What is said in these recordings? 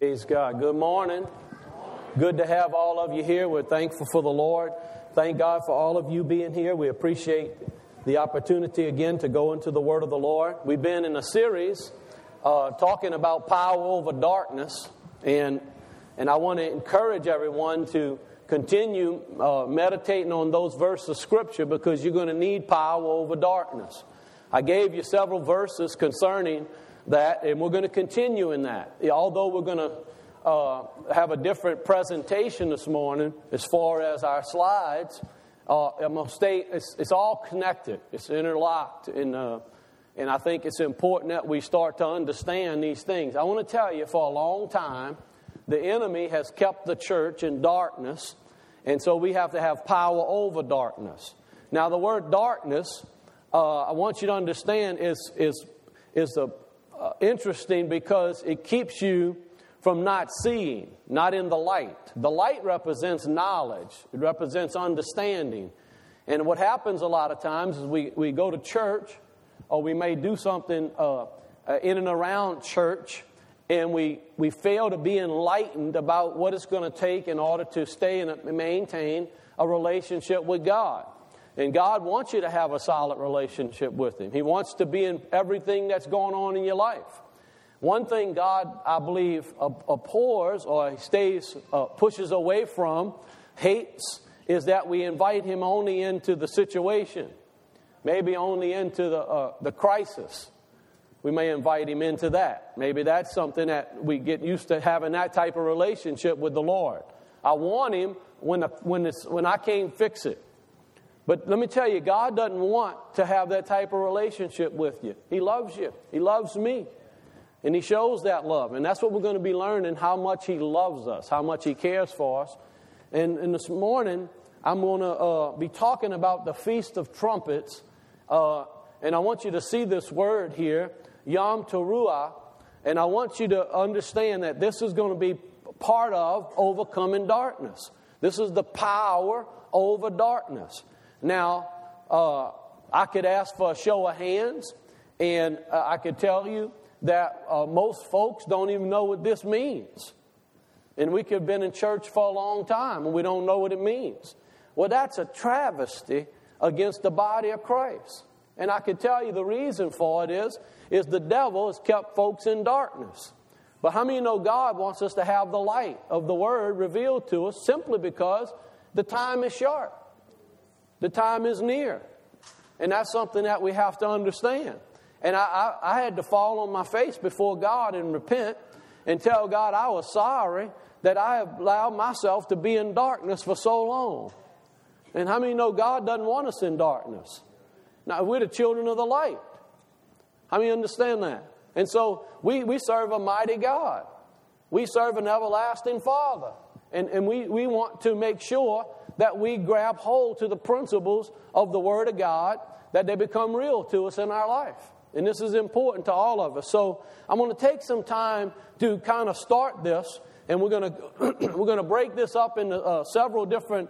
Praise God. Good morning. Good to have all of you here. We're thankful for the Lord. Thank God for all of you being here. We appreciate the opportunity again to go into the Word of the Lord. We've been in a series talking about power over darkness, and I want to encourage everyone to continue meditating on those verses of Scripture because you're going to need power over darkness. I gave you several verses concerning that, and we're going to continue in that. Although we're going to have a different presentation this morning as far as our slides, I'm going to stay. It's all connected. It's interlocked, and I think it's important that we start to understand these things. I want to tell you, for a long time, the enemy has kept the church in darkness, and so we have to have power over darkness. Now, the word darkness, I want you to understand, is interesting because it keeps you from not seeing, not in the light. The light represents knowledge. It represents understanding. And what happens a lot of times is we go to church, or we may do something in and around church, and we fail to be enlightened about what it's going to take in order to stay and maintain a relationship with God. And God wants you to have a solid relationship with Him. He wants to be in everything that's going on in your life. One thing God, I believe, abhors or pushes away from, hates, is that we invite Him only into the situation, maybe only into the crisis. We may invite Him into that. Maybe that's something that we get used to, having that type of relationship with the Lord. I want Him when I can't fix it. But let me tell you, God doesn't want to have that type of relationship with you. He loves you. He loves me. And He shows that love. And that's what we're going to be learning, how much He loves us, how much He cares for us. And this morning, I'm going to be talking about the Feast of Trumpets. And I want you to see this word here, Yom Teruah. And I want you to understand that this is going to be part of overcoming darkness. This is the power over darkness. Now, I could ask for a show of hands, and I could tell you that most folks don't even know what this means. And we could have been in church for a long time, and we don't know what it means. Well, that's a travesty against the body of Christ. And I could tell you the reason for it is the devil has kept folks in darkness. But how many know God wants us to have the light of the Word revealed to us simply because the time is short? The time is near. And that's something that we have to understand. And I had to fall on my face before God and repent and tell God I was sorry that I have allowed myself to be in darkness for so long. And how many know God doesn't want us in darkness? Now, we're the children of the light. How many understand that? And so we serve a mighty God. We serve an everlasting Father. And we want to make sure that we grab hold to the principles of the Word of God, that they become real to us in our life. And this is important to all of us. So I'm going to take some time to kind of start this, and we're going to break this up into several different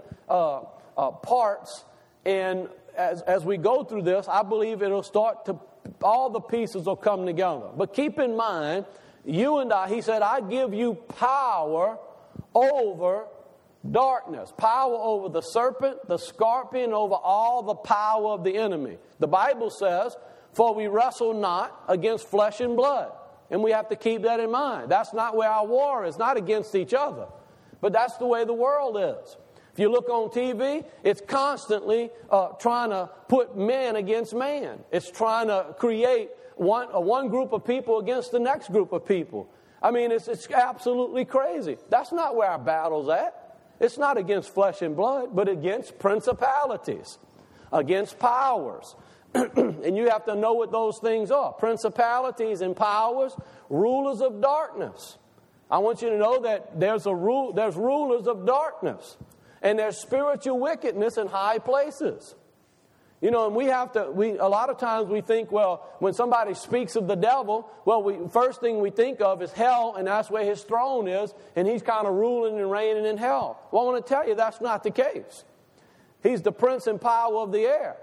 parts. And as we go through this, I believe it'll start to, all the pieces will come together. But keep in mind, you and I, He said, I give you power over darkness, power over the serpent, the scorpion, over all the power of the enemy. The Bible says, for we wrestle not against flesh and blood. And we have to keep that in mind. That's not where our war is, not against each other. But that's the way the world is. If you look on TV, it's constantly trying to put man against man. It's trying to create one group of people against the next group of people. I mean, it's absolutely crazy. That's not where our battle's at. It's not against flesh and blood, but against principalities, against powers. And you have to know what those things are. Principalities and powers, rulers of darkness. I want you to know that there's rulers of darkness. And there's spiritual wickedness in high places. You know, and a lot of times we think, well, when somebody speaks of the devil, well, first thing we think of is hell, and that's where his throne is, and he's kind of ruling and reigning in hell. Well, I want to tell you that's not the case. He's the prince and power of the air.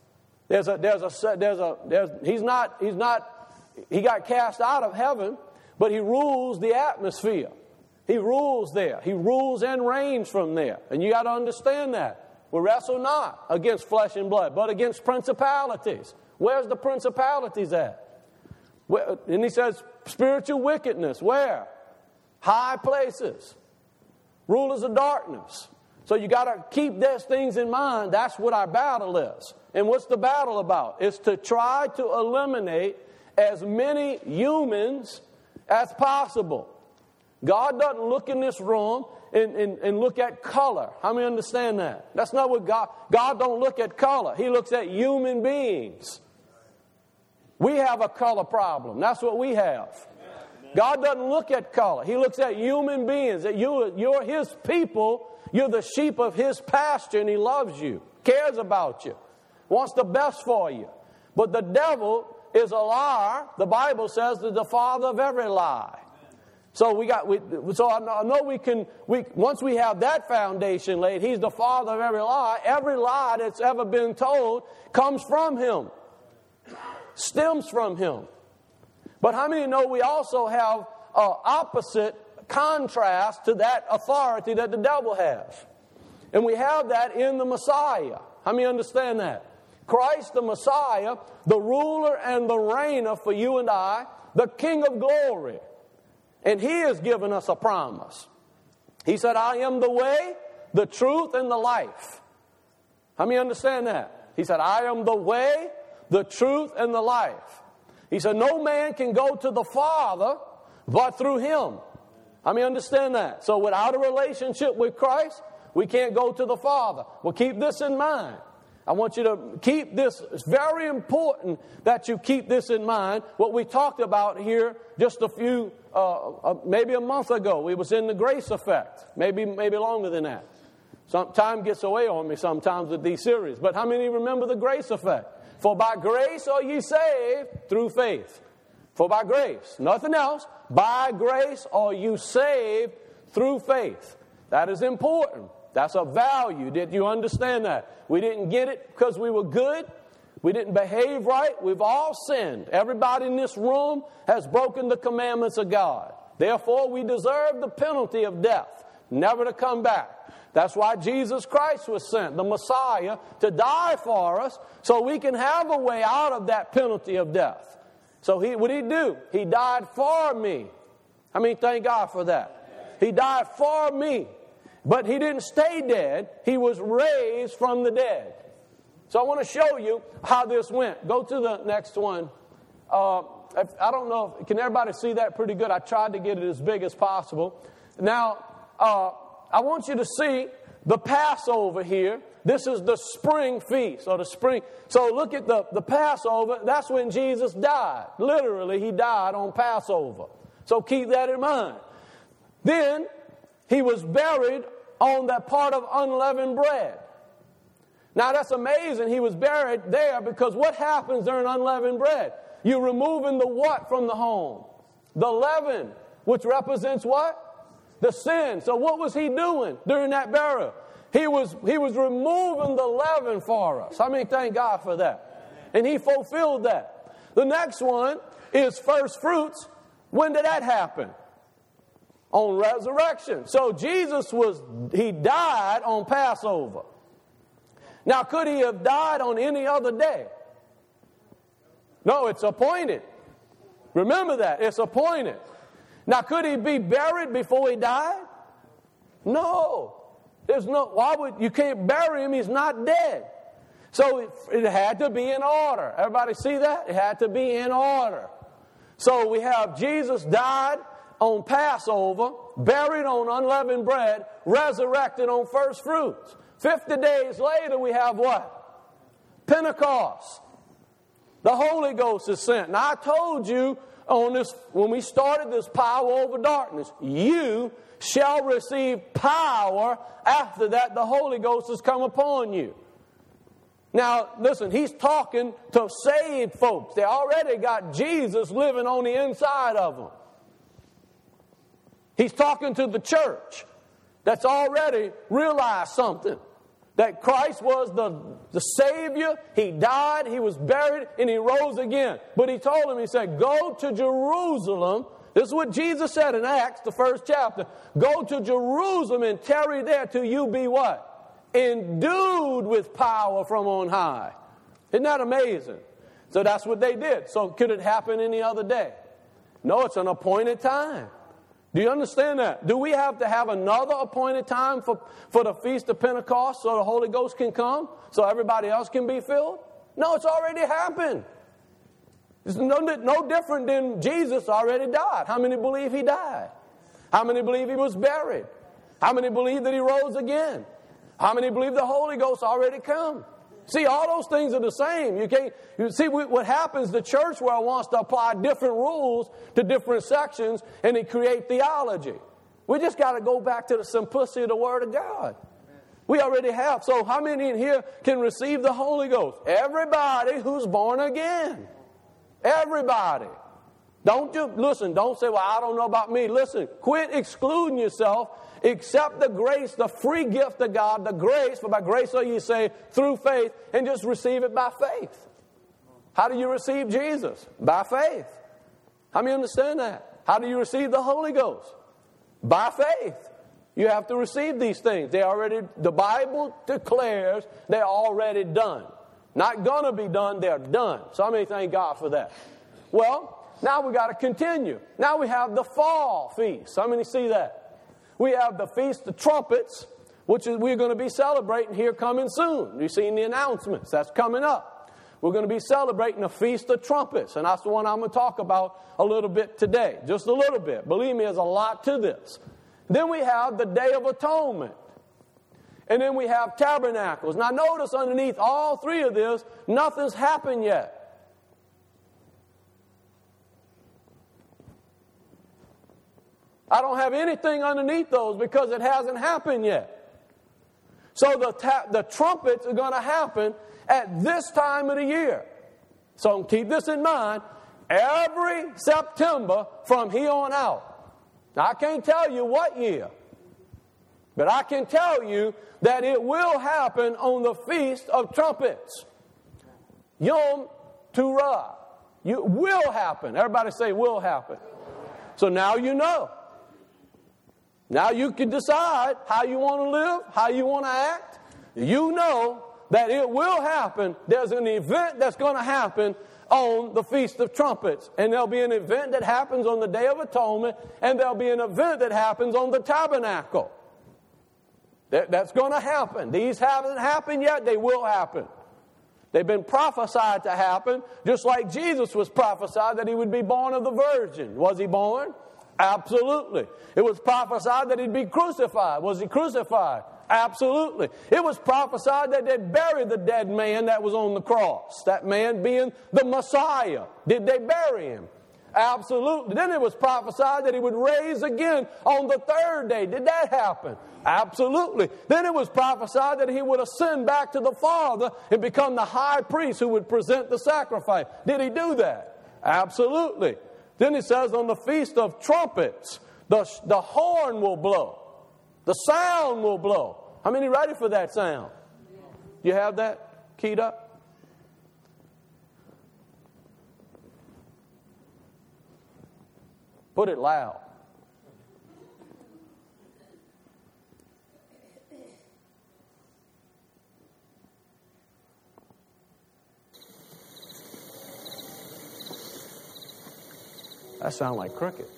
He got cast out of heaven, but He rules the atmosphere. He rules there. He rules and reigns from there. And you got to understand that. We wrestle not against flesh and blood, but against principalities. Where's the principalities at? And He says, spiritual wickedness. Where? High places. Rulers of darkness. So you got to keep those things in mind. That's what our battle is. And what's the battle about? It's to try to eliminate as many humans as possible. God doesn't look in this room and look at color. How many understand that? That's not what God don't look at color. He looks at human beings. We have a color problem. That's what we have. God doesn't look at color. He looks at human beings. That you're His people. You're the sheep of His pasture, and He loves you, cares about you, wants the best for you. But the devil is a liar. The Bible says is the father of every lie. So I know we can. Once we have that foundation laid, He's the father of every lie. Every lie that's ever been told comes from Him, stems from Him. But how many know we also have opposite contrast to that authority that the devil has? And we have that in the Messiah. How many understand that? Christ the Messiah, the ruler and the reigner for you and I, the King of glory. And He has given us a promise. He said, I am the way, the truth, and the life. How many understand that? He said, I am the way, the truth, and the life. He said, no man can go to the Father but through Him. How many understand that? So without a relationship with Christ, we can't go to the Father. Well, keep this in mind. I want you to keep this. It's very important that you keep this in mind. What we talked about here just maybe a month ago. We was in the grace effect. Maybe longer than that. Some time gets away on me sometimes with these series. But how many remember the grace effect? For by grace are ye saved through faith. For by grace, nothing else. By grace are you saved through faith. That is important. That's a value. Did you understand that? We didn't get it because we were good. We didn't behave right. We've all sinned. Everybody in this room has broken the commandments of God. Therefore, we deserve the penalty of death, never to come back. That's why Jesus Christ was sent, the Messiah, to die for us so we can have a way out of that penalty of death. So what did He do? He died for me. I mean, thank God for that. He died for me. But He didn't stay dead. He was raised from the dead. So I want to show you how this went. Go to the next one. I don't know, can everybody see that pretty good? I tried to get it as big as possible. Now, I want you to see the Passover here. This is the spring feast, or the spring. So look at the Passover. That's when Jesus died. Literally, He died on Passover. So keep that in mind. Then He was buried on that part of unleavened bread. Now that's amazing. He was buried there because what happens during unleavened bread? You're removing the what from the home? The leaven, which represents what? The sin. So what was He doing during that burial? He was removing the leaven for us. I mean, thank God for that. And He fulfilled that. The next one is first fruits. When did that happen? On resurrection. So He died on Passover. Now, could He have died on any other day? No, it's appointed. Remember that. It's appointed. Now, could He be buried before He died? No. You can't bury Him. He's not dead. So it had to be in order. Everybody see that? It had to be in order. So we have Jesus died on Passover, buried on unleavened bread, resurrected on first fruits. 50 days later, we have what? Pentecost. The Holy Ghost is sent. Now, I told you on this, when we started this power over darkness, you shall receive power. After that, the Holy Ghost has come upon you. Now, listen, He's talking to saved folks. They already got Jesus living on the inside of them. He's talking to the church that's already realized something. That Christ was the Savior. He died, He was buried, and He rose again. But He told them, He said, go to Jerusalem. This is what Jesus said in Acts, the 1st chapter. Go to Jerusalem and tarry there till you be what? Endued with power from on high. Isn't that amazing? So that's what they did. So could it happen any other day? No, it's an appointed time. Do you understand that? Do we have to have another appointed time for the Feast of Pentecost so the Holy Ghost can come? So everybody else can be filled? No, it's already happened. It's no different than Jesus already died. How many believe He died? How many believe He was buried? How many believe that He rose again? How many believe the Holy Ghost already come? See, all those things are the same. You see what happens, the church world wants to apply different rules to different sections and they create theology. We just got to go back to the simplicity of the Word of God. We already have. So how many in here can receive the Holy Ghost? Everybody who's born again. Everybody. Don't say, well, I don't know about me. Listen, quit excluding yourself. Accept the grace, the free gift of God, the grace, for by grace are you saved through faith, and just receive it by faith. How do you receive Jesus? By faith. How many understand that? How do you receive the Holy Ghost? By faith. You have to receive these things. The Bible declares they're already done. Not going to be done, they're done. So how many thank God for that? Well, now we got to continue. Now we have the fall feast. How many see that? We have the Feast of Trumpets, which we're going to be celebrating here coming soon. You've seen the announcements. That's coming up. We're going to be celebrating the Feast of Trumpets, and that's the one I'm going to talk about a little bit today. Just a little bit. Believe me, there's a lot to this. Then we have the Day of Atonement. And then we have Tabernacles. Now notice underneath all three of this, nothing's happened yet. I don't have anything underneath those because it hasn't happened yet. So the trumpets are going to happen at this time of the year. So keep this in mind. Every September from here on out. Now, I can't tell you what year. But I can tell you that it will happen on the Feast of Trumpets. Yom Teruah. It will happen. Everybody say will happen. So now you know. Now you can decide how you want to live, how you want to act. You know that it will happen. There's an event that's going to happen on the Feast of Trumpets. And there'll be an event that happens on the Day of Atonement. And there'll be an event that happens on the Tabernacle. That's going to happen. These haven't happened yet. They will happen. They've been prophesied to happen, just like Jesus was prophesied that He would be born of the Virgin. Was He born? Absolutely. It was prophesied that He'd be crucified. Was He crucified? Absolutely. It was prophesied that they'd bury the dead man that was on the cross. That man being the Messiah. Did they bury Him? Absolutely. Then it was prophesied that He would raise again on the third day. Did that happen? Absolutely. Then it was prophesied that He would ascend back to the Father and become the high priest who would present the sacrifice. Did He do that? Absolutely. Then it says on the Feast of Trumpets, the horn will blow. The sound will blow. How many ready for that sound? You have that keyed up? Put it loud. That sounds like crickets.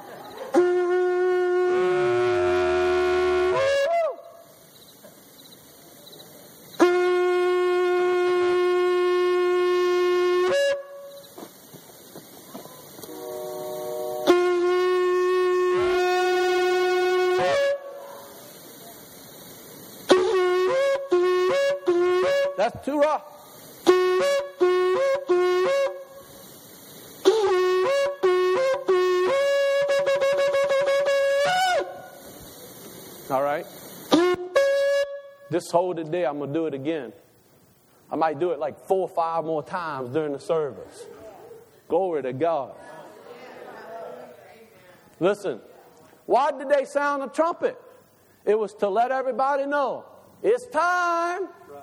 That's too rough. All right? This whole day, I'm going to do it again. I might do it like 4 or 5 more times during the service. Glory to God. Listen, why did they sound a trumpet? It was to let everybody know it's time.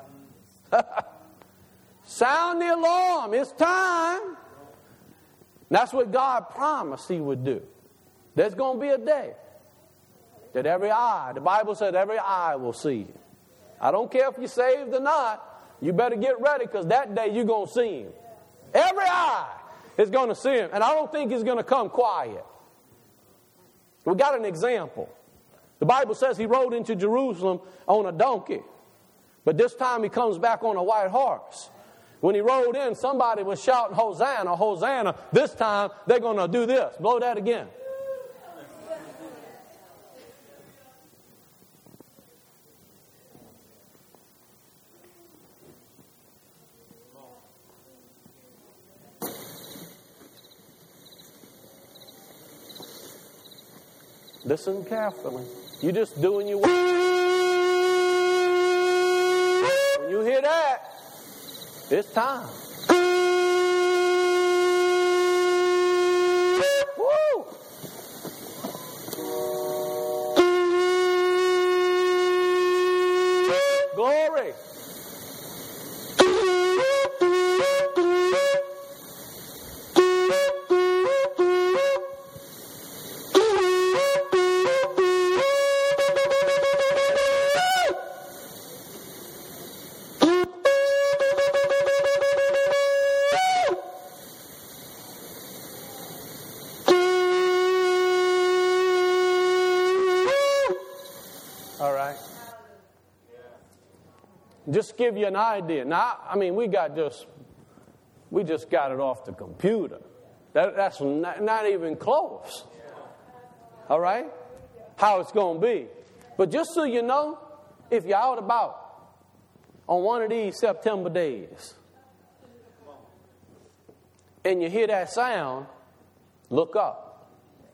Sound the alarm. It's time. That's what God promised He would do. There's going to be a day that every eye, the Bible said every eye will see him. I don't care if you're saved or not. You better get ready because that day you're going to see him. Every eye is going to see him. And I don't think he's going to come quiet. We got an example. The Bible says he rode into Jerusalem on a donkey. But this time he comes back on a white horse. When he rode in, somebody was shouting, Hosanna, Hosanna. This time they're going to do this. Blow that again. Listen carefully. You're just doing your work. When you hear that, it's time. Woo! Glory. Just give you an idea. Now, I mean, we just got it off the computer. That's not even close. All right? How it's going to be. But just so you know, if you're out about on one of these September days and you hear that sound, look up.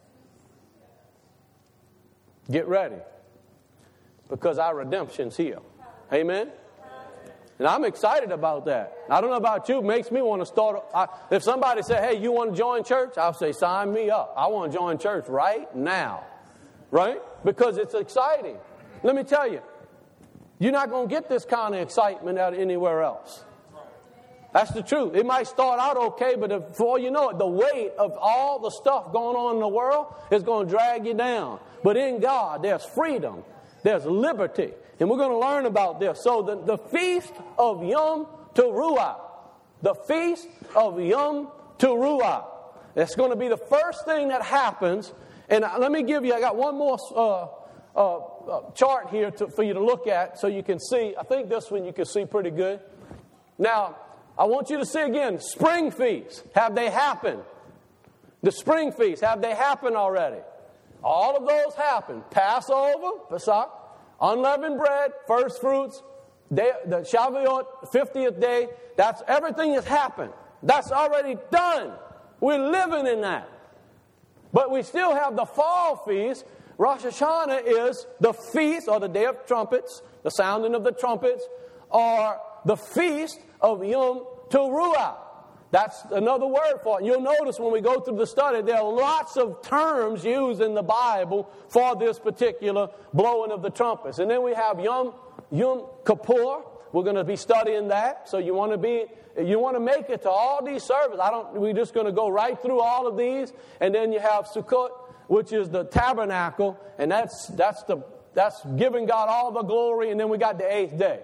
Get ready. Because our redemption's here. Amen? And I'm excited about that. I don't know about you. It makes me want to start. If somebody said, hey, you want to join church? I'll say, sign me up. I want to join church right now. Right? Because it's exciting. Let me tell you, you're not going to get this kind of excitement out anywhere else. That's the truth. It might start out okay, but before you know it, the weight of all the stuff going on in the world is going to drag you down. But in God, there's freedom. There's liberty. And we're going to learn about this. So the feast of Yom Teruah. The feast of Yom Teruah. It's going to be the first thing that happens. And let me give you, I got one more chart here for you to look at so you can see. I think this one you can see pretty good. Now, I want you to see again, spring feasts. Have they happened? The spring feasts, have they happened already? All of those happened. Passover, Pesach, unleavened bread, first fruits, the Shavuot, 50th day. That's everything that's happened. That's already done. We're living in that. But we still have the fall feast. Rosh Hashanah is the feast, or the day of trumpets, the sounding of the trumpets, or the feast of Yom Teruah. That's another word for it. You'll notice when we go through the study, there are lots of terms used in the Bible for this particular blowing of the trumpets. And then we have Yom Kippur. We're going to be studying that. So you want to make it to all these services. We're just going to go right through all of these. And then you have Sukkot, which is the tabernacle, and that's giving God all the glory. And then we got the 8th day.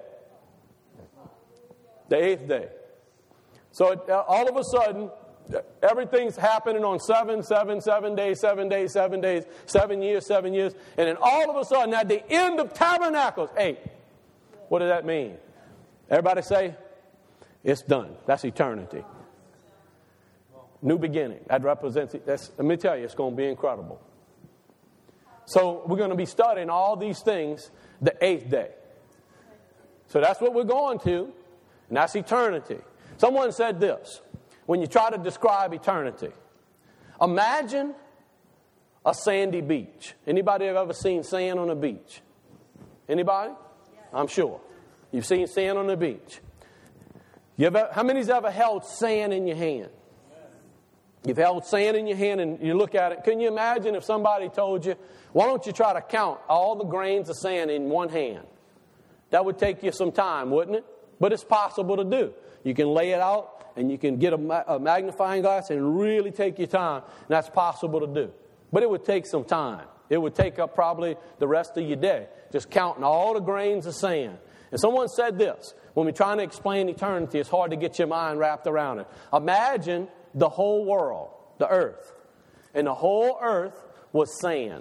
The 8th day. So all of a sudden, everything's happening on 7 days, 7 days, 7 days, 7 years, 7 years. And then all of a sudden, at the end of Tabernacles, 8. What does that mean? Everybody say, it's done. That's eternity. New beginning. That represents it. Let me tell you, it's going to be incredible. So we're going to be studying all these things the 8th day. So that's what we're going to, and that's eternity. Someone said this, when you try to describe eternity, imagine a sandy beach. Anybody have ever seen sand on a beach? Anybody? I'm sure. You've seen sand on the beach. How many's ever held sand in your hand? You've held sand in your hand and you look at it. Can you imagine if somebody told you, why don't you try to count all the grains of sand in one hand? That would take you some time, wouldn't it? But it's possible to do. You can lay it out and you can get a magnifying glass and really take your time. And that's possible to do. But it would take some time. It would take up probably the rest of your day, just counting all the grains of sand. And someone said this, when we're trying to explain eternity, it's hard to get your mind wrapped around it. Imagine the whole world, the earth. And the whole earth was sand.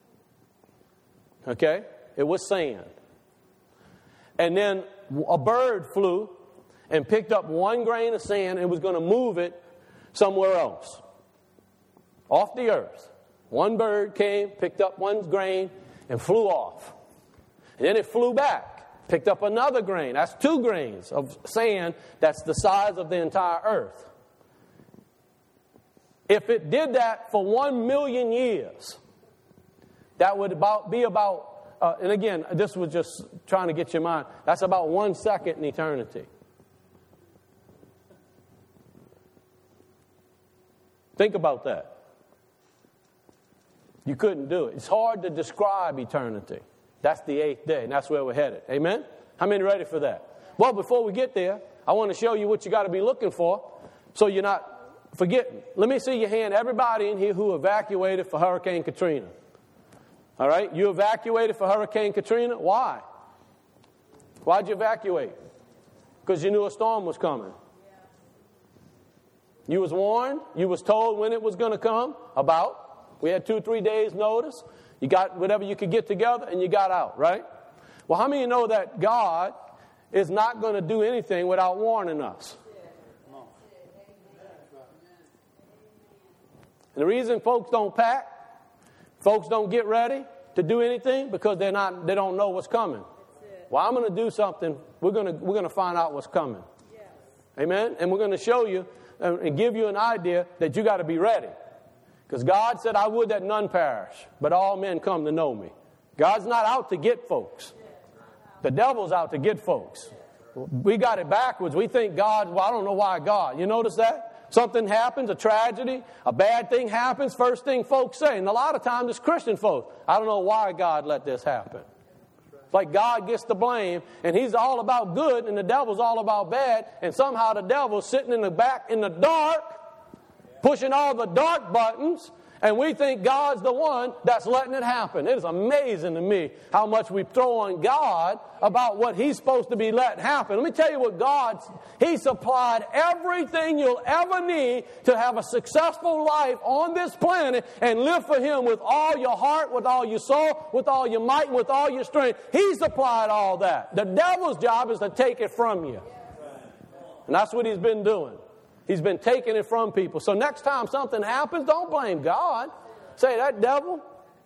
Okay? It was sand. And then a bird flew and picked up one grain of sand and was going to move it somewhere else. Off the earth. One bird came, picked up one grain, and flew off. And then it flew back, picked up another grain. That's 2 grains of sand. That's the size of the entire earth. If it did that for 1 million years, that would be about, and again, this was just trying to get your mind, that's about 1 second in eternity. Think about that. You couldn't do it. It's hard to describe eternity. That's the 8th day, and that's where we're headed. Amen? How many ready for that? Well, before we get there, I want to show you what you got to be looking for so you're not forgetting. Let me see your hand. Everybody in here who evacuated for Hurricane Katrina. All right? You evacuated for Hurricane Katrina. Why? Why'd you evacuate? Because you knew a storm was coming. You was warned. You was told when it was going to come. We had 2-3 days notice. You got whatever you could get together and you got out, right? Well, how many of you know that God is not going to do anything without warning us? And the reason folks don't pack, folks don't get ready to do anything because they don't know what's coming. Well, I'm going to do something. We're going to find out what's coming. Amen? And we're going to show you and give you an idea that you got to be ready. Because God said, I would that none perish, but all men come to know me. God's not out to get folks. The devil's out to get folks. We got it backwards. We think God, I don't know why God. You notice that? Something happens, a tragedy, a bad thing happens, first thing folks say. And a lot of times it's Christian folks. I don't know why God let this happen. It's like God gets the blame, and he's all about good, and the devil's all about bad, and somehow the devil's sitting in the back in the dark, pushing all the dark buttons, and we think God's the one that's letting it happen. It is amazing to me how much we throw on God about what he's supposed to be letting happen. Let me tell you what he supplied everything you'll ever need to have a successful life on this planet and live for him with all your heart, with all your soul, with all your might, with all your strength. He supplied all that. The devil's job is to take it from you. And that's what he's been doing. He's been taking it from people. So next time something happens, don't blame God. Say, that devil,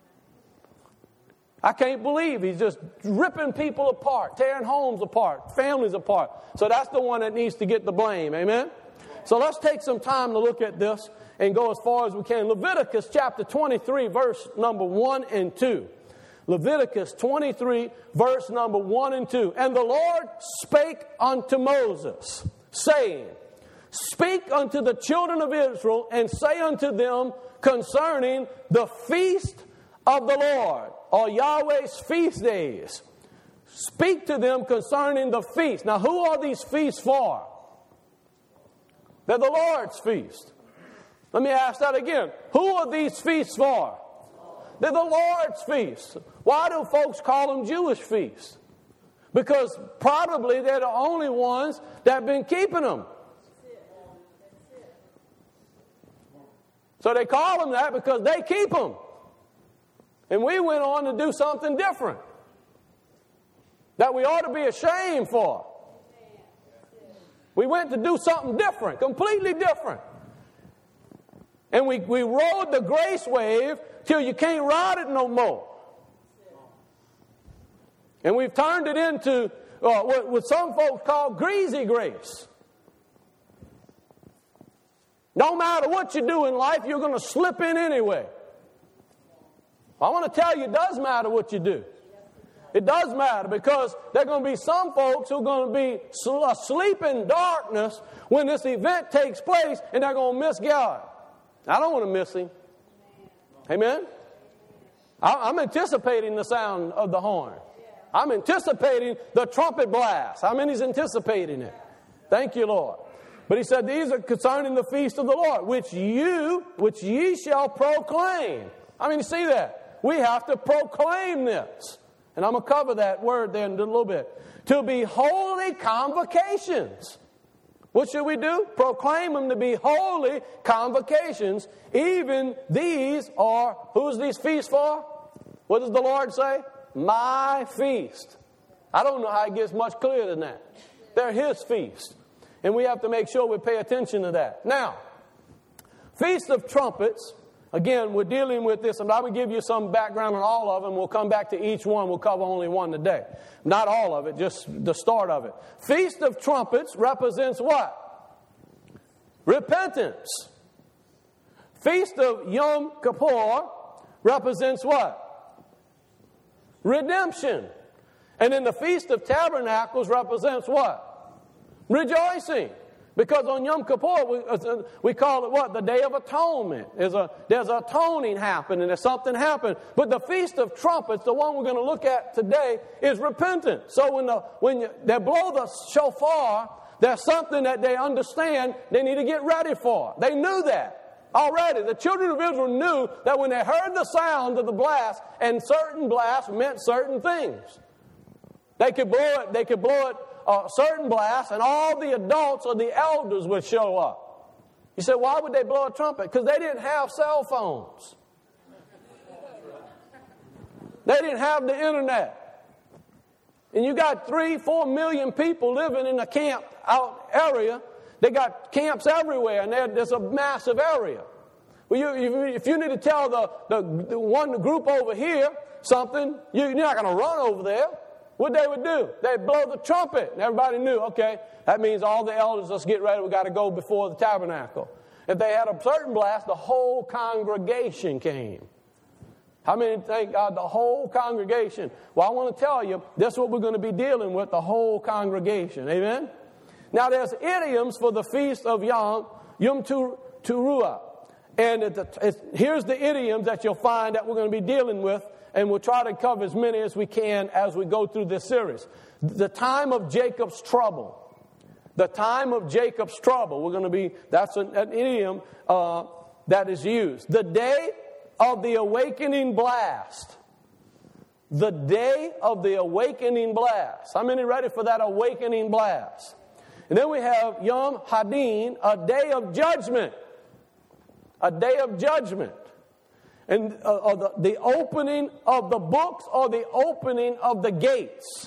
I can't believe he's just ripping people apart, tearing homes apart, families apart. So that's the one that needs to get the blame. Amen? So let's take some time to look at this and go as far as we can. Leviticus chapter 23, verse number 1 and 2. Leviticus 23, verse number 1 and 2. And the Lord spake unto Moses, saying, Speak unto the children of Israel, and say unto them concerning the feast of the Lord, or Yahweh's feast days. Speak to them concerning the feast. Now, who are these feasts for? They're the Lord's feast. Let me ask that again. Who are these feasts for? They're the Lord's feasts. Why do folks call them Jewish feasts? Because probably they're the only ones that have been keeping them. So they call them that because they keep them. And we went on to do something different that we ought to be ashamed for. We went to do something different, completely different. And we rode the grace wave till you can't ride it no more. And we've turned it into what some folks call greasy grace. No matter what you do in life, you're going to slip in anyway. I want to tell you, it does matter what you do. It does matter because there are going to be some folks who are going to be asleep in darkness when this event takes place, and they're going to miss God. I don't want to miss him. Amen? I'm anticipating the sound of the horn. I'm anticipating the trumpet blast. How many's anticipating it? Thank you, Lord. But he said, these are concerning the feast of the Lord, which ye shall proclaim. I mean, you see that? We have to proclaim this. And I'm going to cover that word there in a little bit. To be holy convocations. What should we do? Proclaim them to be holy convocations. Even these are, who's these feasts for? What does the Lord say? My feast. I don't know how it gets much clearer than that. They're His feast. And we have to make sure we pay attention to that. Now, Feast of Trumpets, again, we're dealing with this, and I'm going to give you some background on all of them. We'll come back to each one. We'll cover only one today. Not all of it, just the start of it. Feast of Trumpets represents what? Repentance. Feast of Yom Kippur represents what? Redemption. And then the Feast of Tabernacles represents what? Rejoicing. Because on Yom Kippur, we call it what? The Day of Atonement. There's atoning happening. There's something happening. But the Feast of Trumpets, the one we're going to look at today, is repentance. So when they blow the shofar, there's something that they understand they need to get ready for. They knew that already. The children of Israel knew that when they heard the sound of the blast, and certain blasts meant certain things. They could blow it certain blasts, and all the adults or the elders would show up. You say, why would they blow a trumpet? Because they didn't have cell phones. They didn't have the internet. And you got 3-4 million people living in a camp out area. They got camps everywhere, and there's a massive area. Well, if you need to tell the one group over here something, you're not going to run over there. What they would do, they'd blow the trumpet, and everybody knew, okay, that means all the elders, let's get ready, we got to go before the tabernacle. If they had a certain blast, the whole congregation came. How many thank God the whole congregation? Well, I want to tell you, this is what we're going to be dealing with, the whole congregation. Amen? Now, there's idioms for the Feast of Yom Teruah. And here's the idioms that you'll find that we're going to be dealing with. And we'll try to cover as many as we can as we go through this series. The time of Jacob's trouble. The time of Jacob's trouble. That's an idiom that is used. The day of the awakening blast. The day of the awakening blast. How many ready for that awakening blast? And then we have Yom Hadin, a day of judgment. A day of judgment. And the opening of the books or the opening of the gates.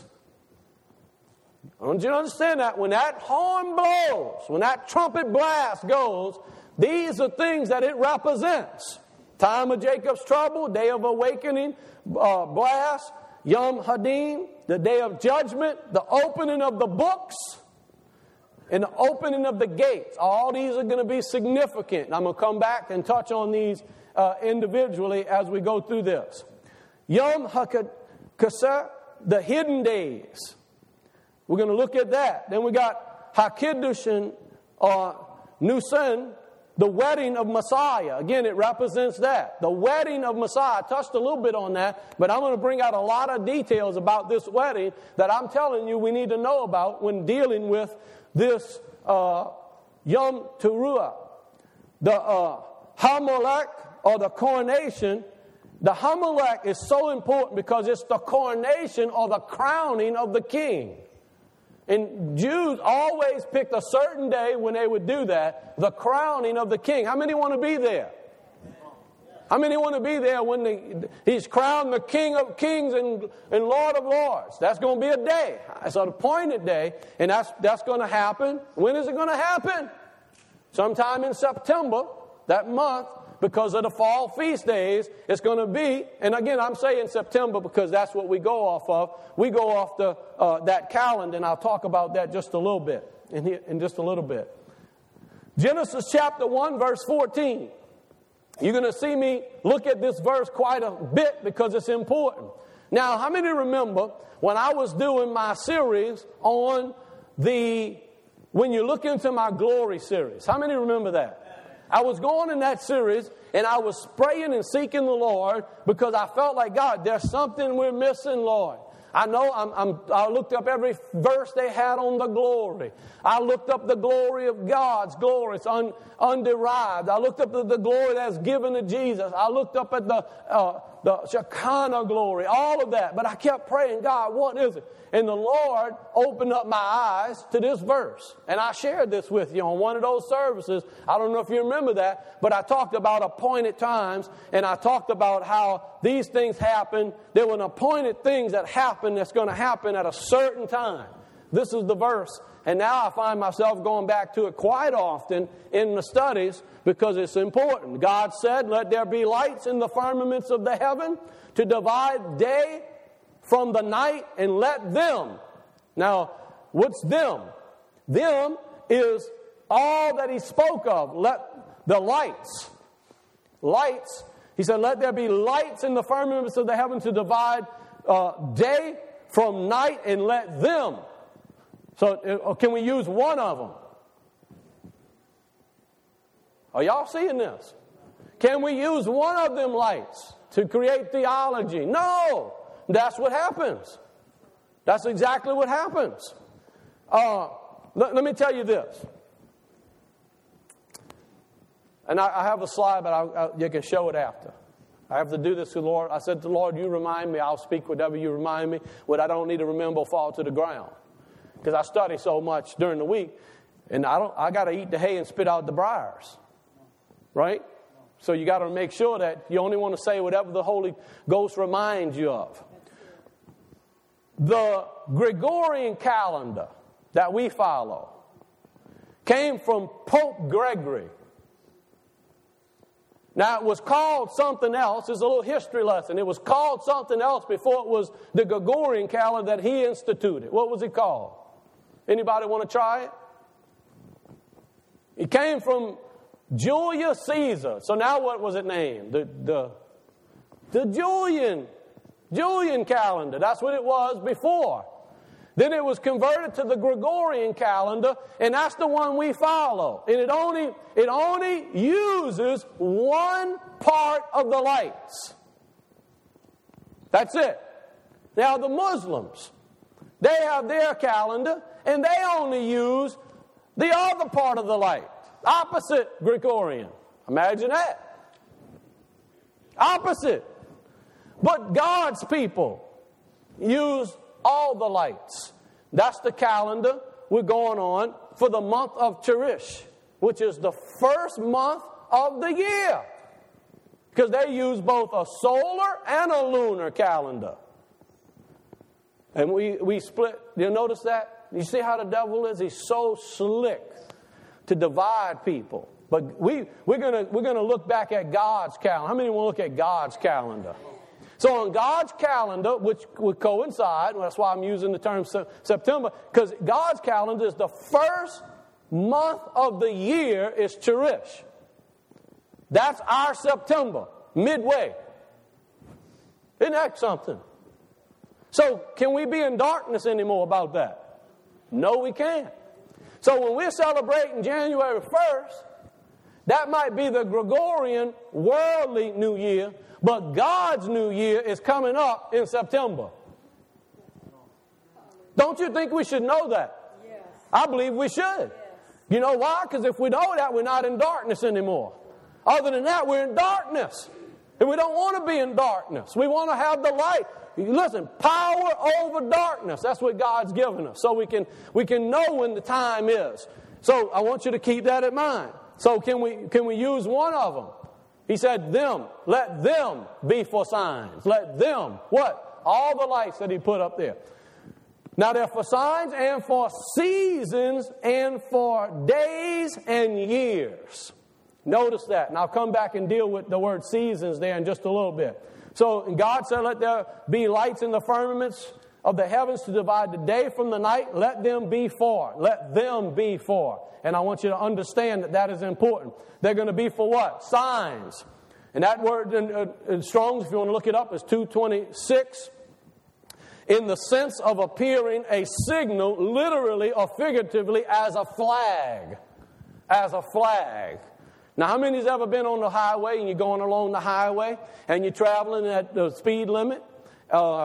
I want you to understand that when that horn blows, when that trumpet blast goes, these are things that it represents. Time of Jacob's trouble, day of awakening, blast, Yom Hadin, the day of judgment, the opening of the books, and the opening of the gates. All these are going to be significant. And I'm going to come back and touch on these individually as we go through this. Yom HaKesser, the hidden days. We're going to look at that. Then we got HaKiddush Nisan, the wedding of Messiah. Again, it represents that. The wedding of Messiah. I touched a little bit on that, but I'm going to bring out a lot of details about this wedding that I'm telling you we need to know about when dealing with this Yom Teruah. The Hamelech, or the coronation. The Hamelech is so important because it's the coronation or the crowning of the king. And Jews always picked a certain day when they would do that, the crowning of the king. How many want to be there? How many want to be there when he's crowned the King of Kings and Lord of Lords? That's going to be a day. It's an appointed day, and that's going to happen. When is it going to happen? Sometime in September, that month. Because of the fall feast days, it's going to be, and again, I'm saying September because that's what we go off of. We go off that calendar, and I'll talk about that just a little bit, in just a little bit. Genesis chapter 1, verse 14. You're going to see me look at this verse quite a bit because it's important. Now, how many remember when I was doing my series on When You Look Into My Glory series? How many remember that? I was going in that series, and I was praying and seeking the Lord because I felt like, God, there's something we're missing, Lord. I know I looked up every verse they had on the glory. I looked up the glory of God's glory. It's underived. I looked up the glory that's given to Jesus. I looked up at the Shekinah glory, all of that. But I kept praying, God, what is it? And the Lord opened up my eyes to this verse. And I shared this with you on one of those services. I don't know if you remember that, but I talked about appointed times, and I talked about how these things happen. There were appointed things that happen that's going to happen at a certain time. This is the verse. And now I find myself going back to it quite often in the studies because it's important. God said, let there be lights in the firmaments of the heaven to divide day from the night, and let them. Now, what's them? Them is all that he spoke of. Let the lights. Lights. He said, let there be lights in the firmaments of the heaven to divide day from night, and let them. So can we use one of them? Are y'all seeing this? Can we use one of them lights to create theology? No. That's what happens. That's exactly what happens. Let me tell you this. And I have a slide, but you can show it after. I have to do this to the Lord. I said to the Lord, you remind me. I'll speak whatever you remind me. What I don't need to remember will fall to the ground. Because I study so much during the week, and I got to eat the hay and spit out the briars. Right? So you got to make sure that you only want to say whatever the Holy Ghost reminds you of. The Gregorian calendar that we follow came from Pope Gregory. Now, it was called something else. It's a little history lesson. It was called something else before it was the Gregorian calendar that he instituted. What was it called? Anybody want to try it? It came from Julius Caesar. So now what was it named? The Julian calendar. That's what it was before. Then it was converted to the Gregorian calendar, and that's the one we follow. And it only uses one part of the lights. That's it. Now the Muslims, they have their calendar, and they only use the other part of the light. Opposite Gregorian. Imagine that. Opposite. But God's people use all the lights. That's the calendar we're going on for the month of Cherish, which is the first month of the year. Because they use both a solar and a lunar calendar. And we split. You notice that? You see how the devil is? He's so slick to divide people. But we're gonna look back at God's calendar. How many want to look at God's calendar? So on God's calendar, which would coincide, that's why I'm using the term September, because God's calendar is the first month of the year is Cherish. That's our September, midway. Isn't that something? So can we be in darkness anymore about that? No, we can't. So when we're celebrating January 1st, that might be the Gregorian worldly New Year, but God's New Year is coming up in September. Don't you think we should know that? Yes. I believe we should. Yes. You know why? Because if we know that, we're not in darkness anymore. Other than that, we're in darkness. And we don't want to be in darkness. We want to have the light. Listen, power over darkness. That's what God's given us. So we can know when the time is. So I want you to keep that in mind. So can we use one of them? He said, them. Let them be for signs. Let them. What? All the lights that he put up there. Now they're for signs and for seasons and for days and years. Notice that. And I'll come back and deal with the word seasons there in just a little bit. So God said, let there be lights in the firmaments of the heavens to divide the day from the night. Let them be for. Let them be for. And I want you to understand that is important. They're going to be for what? Signs. And that word in Strong's, if you want to look it up, is 226. In the sense of appearing a signal, literally or figuratively, as a flag. As a flag. Now, how many's ever been on the highway and you're going along the highway and you're traveling at the speed limit?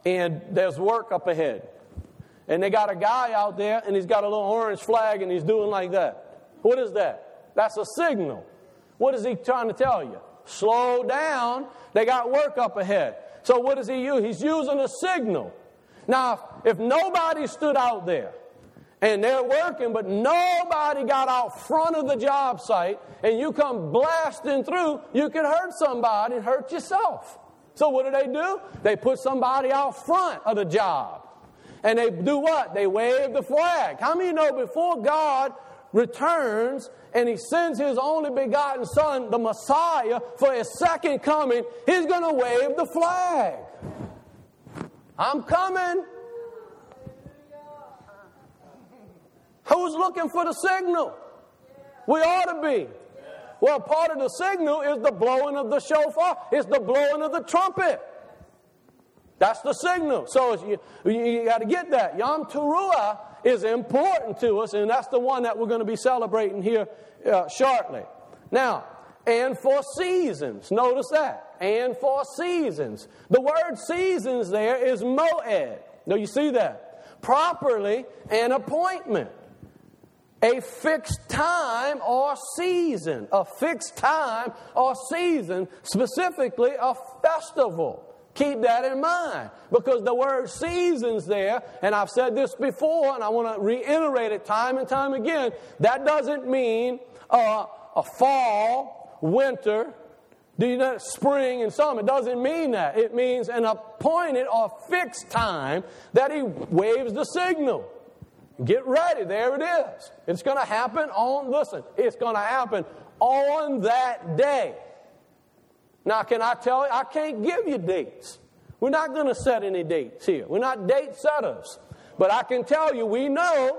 and there's work up ahead. And they got a guy out there, and he's got a little orange flag, and he's doing like that. What is that? That's a signal. What is he trying to tell you? Slow down. They got work up ahead. So what does he use? He's using a signal. Now, if nobody stood out there, and they're working, but nobody got out front of the job site, and you come blasting through, you could hurt somebody and hurt yourself. So what do? They put somebody out front of the job. And they do what? They wave the flag. How many know before God returns and He sends His only begotten Son, the Messiah, for His second coming, He's going to wave the flag. I'm coming. Who's looking for the signal? We ought to be. Well, part of the signal is the blowing of the shofar. It's the blowing of the trumpet. That's the signal. So you got to get that. Yom Teruah is important to us, and that's the one that we're going to be celebrating here shortly. Now, and for seasons. Notice that. And for seasons. The word seasons there is moed. Now you see that? Properly, an appointment. A fixed time or season. A fixed time or season. Specifically, a festival. Keep that in mind, because the word seasons there, and I've said this before, and I want to reiterate it time and time again, that doesn't mean a fall, winter, spring and summer. It doesn't mean that. It means an appointed or fixed time that He waves the signal. Get ready. There it is. It's going to happen it's going to happen on that day. Now, can I tell you? I can't give you dates. We're not going to set any dates here. We're not date setters. But I can tell you, we know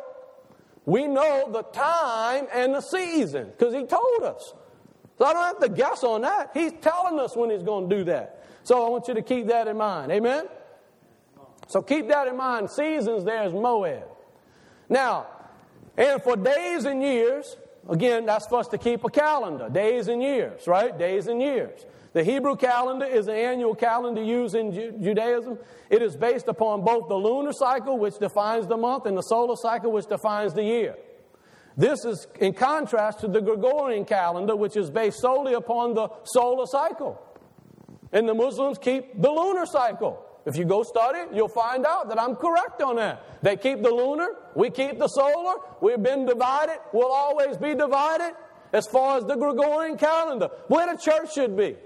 the time and the season, because He told us. So I don't have to guess on that. He's telling us when He's going to do that. So I want you to keep that in mind. Amen? So keep that in mind. Seasons there is moed. Now, and for days and years, again, that's for us to keep a calendar. Days and years, right? Days and years. The Hebrew calendar is an annual calendar used in Judaism. It is based upon both the lunar cycle, which defines the month, and the solar cycle, which defines the year. This is in contrast to the Gregorian calendar, which is based solely upon the solar cycle. And the Muslims keep the lunar cycle. If you go study, you'll find out that I'm correct on that. They keep the lunar, we keep the solar. We've been divided, we'll always be divided as far as the Gregorian calendar. Where the church should be.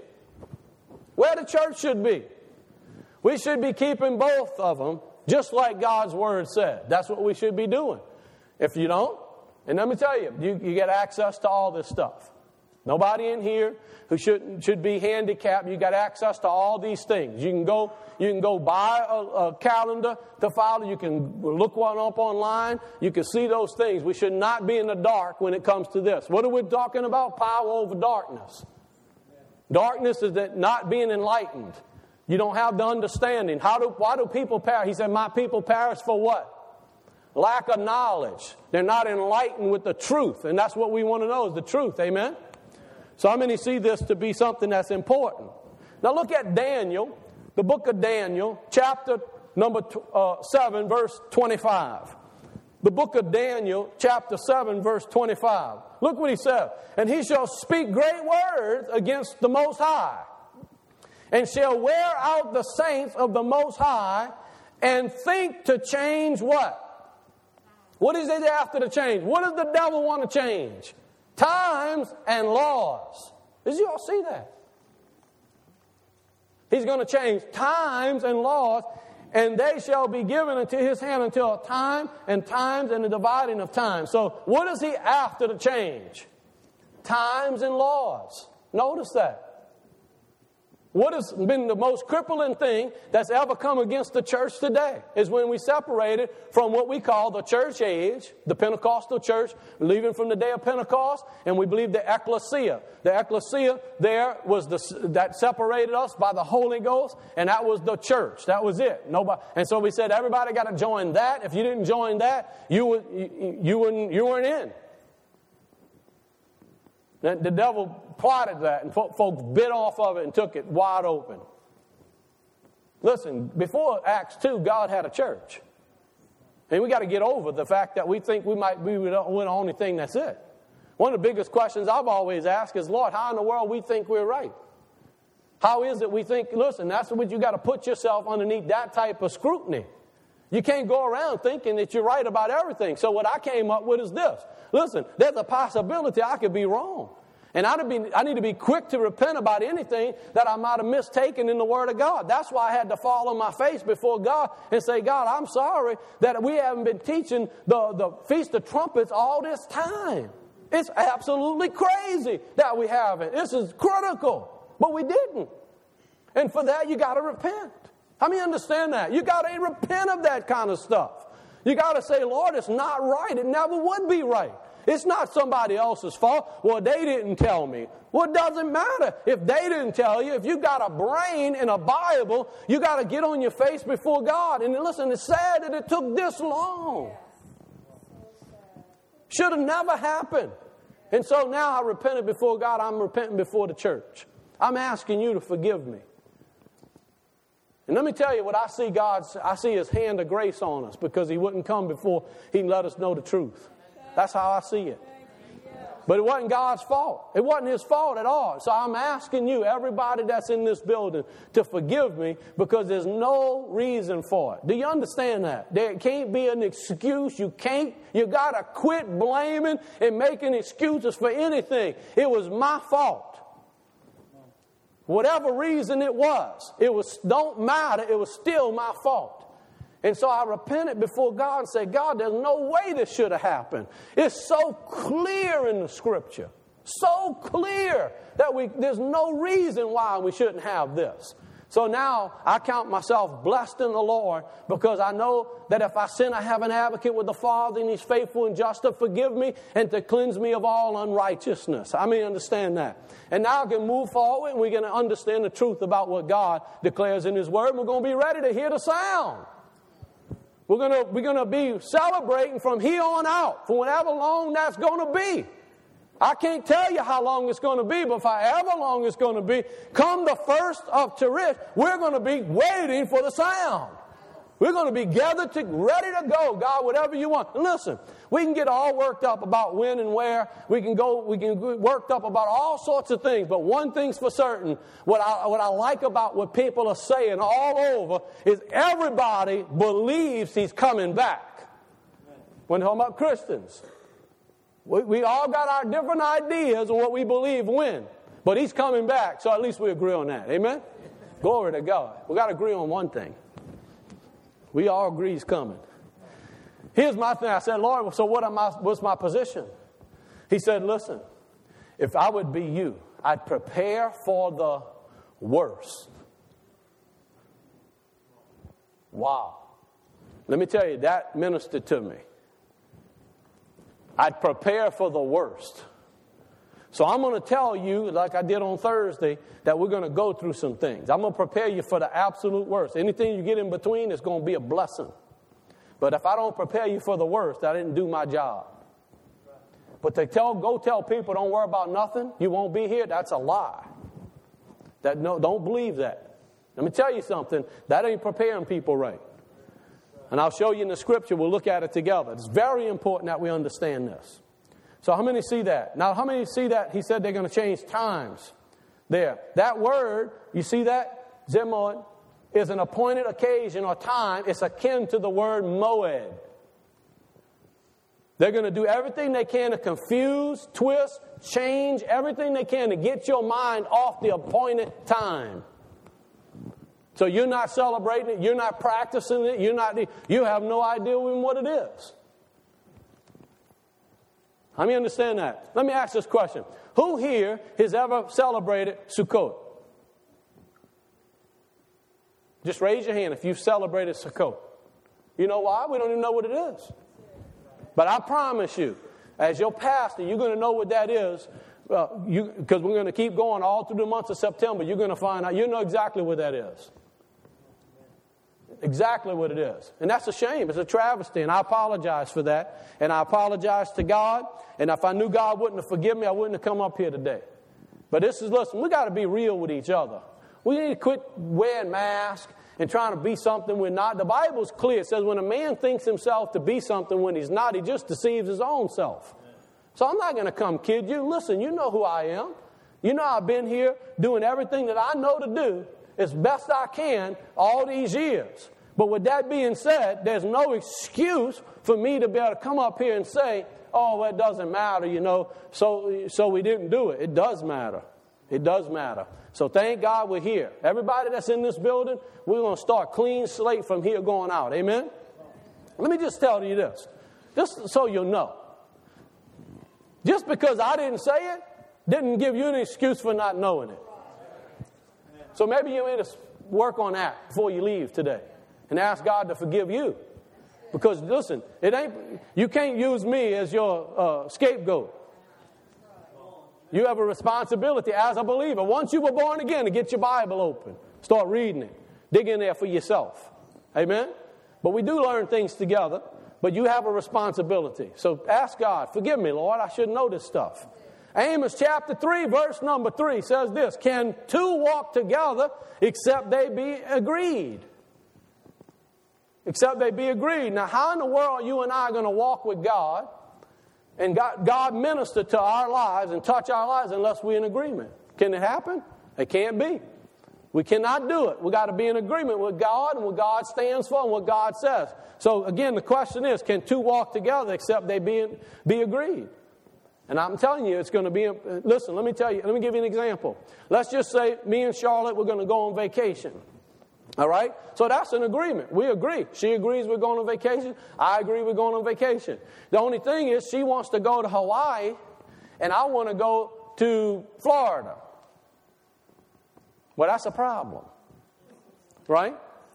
Where the church should be. We should be keeping both of them, just like God's Word said. That's what we should be doing. If you don't, and let me tell you, you get access to all this stuff. Nobody in here who should be handicapped. You got access to all these things. You can go buy a calendar to follow. You can look one up online. You can see those things. We should not be in the dark when it comes to this. What are we talking about? Power over darkness. Darkness is that not being enlightened. You don't have the understanding. Why do people perish? He said, my people perish for what? Lack of knowledge. They're not enlightened with the truth. And that's what we want to know is the truth. Amen? So how many see this to be something that's important? Now look at Daniel, the book of Daniel, chapter number 7, verse 25. The book of Daniel, chapter 7, verse 25. Look what he says. And he shall speak great words against the Most High, and shall wear out the saints of the Most High, and think to change what? What is it after the change? What does the devil want to change? Times and laws. Did you all see that? He's going to change times and laws, and they shall be given into his hand until a time and times and the dividing of time. So what is he after the change? Times and laws. Notice that. What has been the most crippling thing that's ever come against the church today is when we separated from what we call the church age, the Pentecostal church, leaving from the day of Pentecost, and we believe the ecclesia. The ecclesia there was that separated us by the Holy Ghost, and that was the church. That was it. Nobody, and so we said everybody got to join that. If you didn't join that, you weren't in. The devil plotted that, and folks bit off of it and took it wide open. Listen, before Acts 2, God had a church. And we got to get over the fact that we think we're the only thing that's it. One of the biggest questions I've always asked is, Lord, how in the world we think we're right? How is it we think, listen, that's what you got to put yourself underneath that type of scrutiny. You can't go around thinking that you're right about everything. So what I came up with is this. Listen, there's a possibility I could be wrong. And I need to be quick to repent about anything that I might have mistaken in the Word of God. That's why I had to fall on my face before God and say, God, I'm sorry that we haven't been teaching the Feast of Trumpets all this time. It's absolutely crazy that we haven't. This is critical. But we didn't. And for that, you got to repent. How many understand that? You got to repent of that kind of stuff. You got to say, Lord, it's not right. It never would be right. It's not somebody else's fault. Well, they didn't tell me. Well, it doesn't matter if they didn't tell you. If you got a brain and a Bible, you got to get on your face before God. And listen, it's sad that it took this long. Should have never happened. And so now I repented before God. I'm repenting before the church. I'm asking you to forgive me. And let me tell you what I see His hand of grace on us because He wouldn't come before He let us know the truth. That's how I see it. But it wasn't God's fault. It wasn't His fault at all. So I'm asking you, everybody that's in this building, to forgive me because there's no reason for it. Do you understand that? There can't be an excuse. You got to quit blaming and making excuses for anything. It was my fault. Whatever reason it was don't matter. It was still my fault. And so I repented before God and said, God, there's no way this should have happened. It's so clear in the Scripture. So clear that there's no reason why we shouldn't have this. So now I count myself blessed in the Lord because I know that if I sin, I have an advocate with the Father and He's faithful and just to forgive me and to cleanse me of all unrighteousness. I mean, understand that. And now I can move forward and we're going to understand the truth about what God declares in His Word. We're going to be ready to hear the sound. We're going to be celebrating from here on out for whatever long that's going to be. I can't tell you how long it's going to be, but for however long it's going to be, come the 1st of Teresh, we're going to be waiting for the sound. We're going to be gathered ready to go, God, whatever you want. And listen, we can get all worked up about when and where. We can get worked up about all sorts of things. But one thing's for certain, what I like about what people are saying all over is everybody believes He's coming back. When talking about Christians. We all got our different ideas of what we believe when. But He's coming back, so at least we agree on that. Amen? Glory to God. We got to agree on one thing. We all agree He's coming. Here's my thing. I said, Lord, so what's my position? He said, listen, if I would be you, I'd prepare for the worst. Wow. Let me tell you, that ministered to me. I'd prepare for the worst. So I'm going to tell you, like I did on Thursday, that we're going to go through some things. I'm going to prepare you for the absolute worst. Anything you get in between is going to be a blessing. But if I don't prepare you for the worst, I didn't do my job. But go tell people don't worry about nothing, you won't be here, that's a lie. Don't believe that. Let me tell you something, that ain't preparing people right. And I'll show you in the Scripture, we'll look at it together. It's very important that we understand this. So how many see that? Now, how many see that He said they're going to change times there? That word, you see that? Zimon is an appointed occasion or time. It's akin to the word moed. They're going to do everything they can to confuse, twist, change, everything they can to get your mind off the appointed time. So you're not celebrating it, you're not practicing it, you have no idea even what it is. Let me understand that. Let me ask this question. Who here has ever celebrated Sukkot? Just raise your hand if you've celebrated Sukkot. You know why? We don't even know what it is. But I promise you, as your pastor, you're going to know what that is. Because we're going to keep going all through the months of September. You're going to find out. You know exactly what that is. Exactly what it is. And that's a shame. It's a travesty. And I apologize for that. And I apologize to God. And if I knew God wouldn't have forgiven me, I wouldn't have come up here today. But listen, we got to be real with each other. We need to quit wearing masks and trying to be something we're not. The Bible's clear. It says when a man thinks himself to be something when he's not, he just deceives his own self. So I'm not going to come kid you. Listen, you know who I am. You know I've been here doing everything that I know to do as best I can all these years. But with that being said, there's no excuse for me to be able to come up here and say, oh, well, it doesn't matter, so we didn't do it. It does matter. It does matter. So thank God we're here. Everybody that's in this building, we're going to start clean slate from here going out. Amen? Let me just tell you this, just so you'll know. Just because I didn't say it, didn't give you an excuse for not knowing it. So maybe you need to work on that before you leave today and ask God to forgive you. Because listen, you can't use me as your scapegoat. You have a responsibility as a believer. Once you were born again, to get your Bible open. Start reading it. Dig in there for yourself. Amen? But we do learn things together. But you have a responsibility. So ask God, forgive me, Lord, I should know this stuff. Amos chapter 3, verse number 3 says this, can two walk together except they be agreed? Except they be agreed. Now, how in the world are you and I going to walk with God and God minister to our lives and touch our lives unless we're in agreement? Can it happen? It can't be. We cannot do it. We've got to be in agreement with God and what God stands for and what God says. So, again, the question is, can two walk together except they be agreed? And I'm telling you, it's going to be, listen, let me give you an example. Let's just say me and Charlotte, we're going to go on vacation. All right? So that's an agreement. We agree. She agrees we're going on vacation. I agree we're going on vacation. The only thing is she wants to go to Hawaii and I want to go to Florida. Well, that's a problem. Right?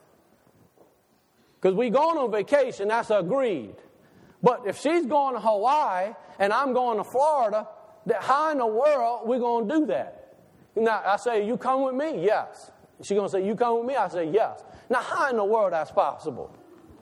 Because we going on vacation, that's agreed. But if she's going to Hawaii and I'm going to Florida, how in the world are we going to do that? Now, I say, you come with me? Yes. She's going to say, you come with me? I say, yes. Now, how in the world that's possible?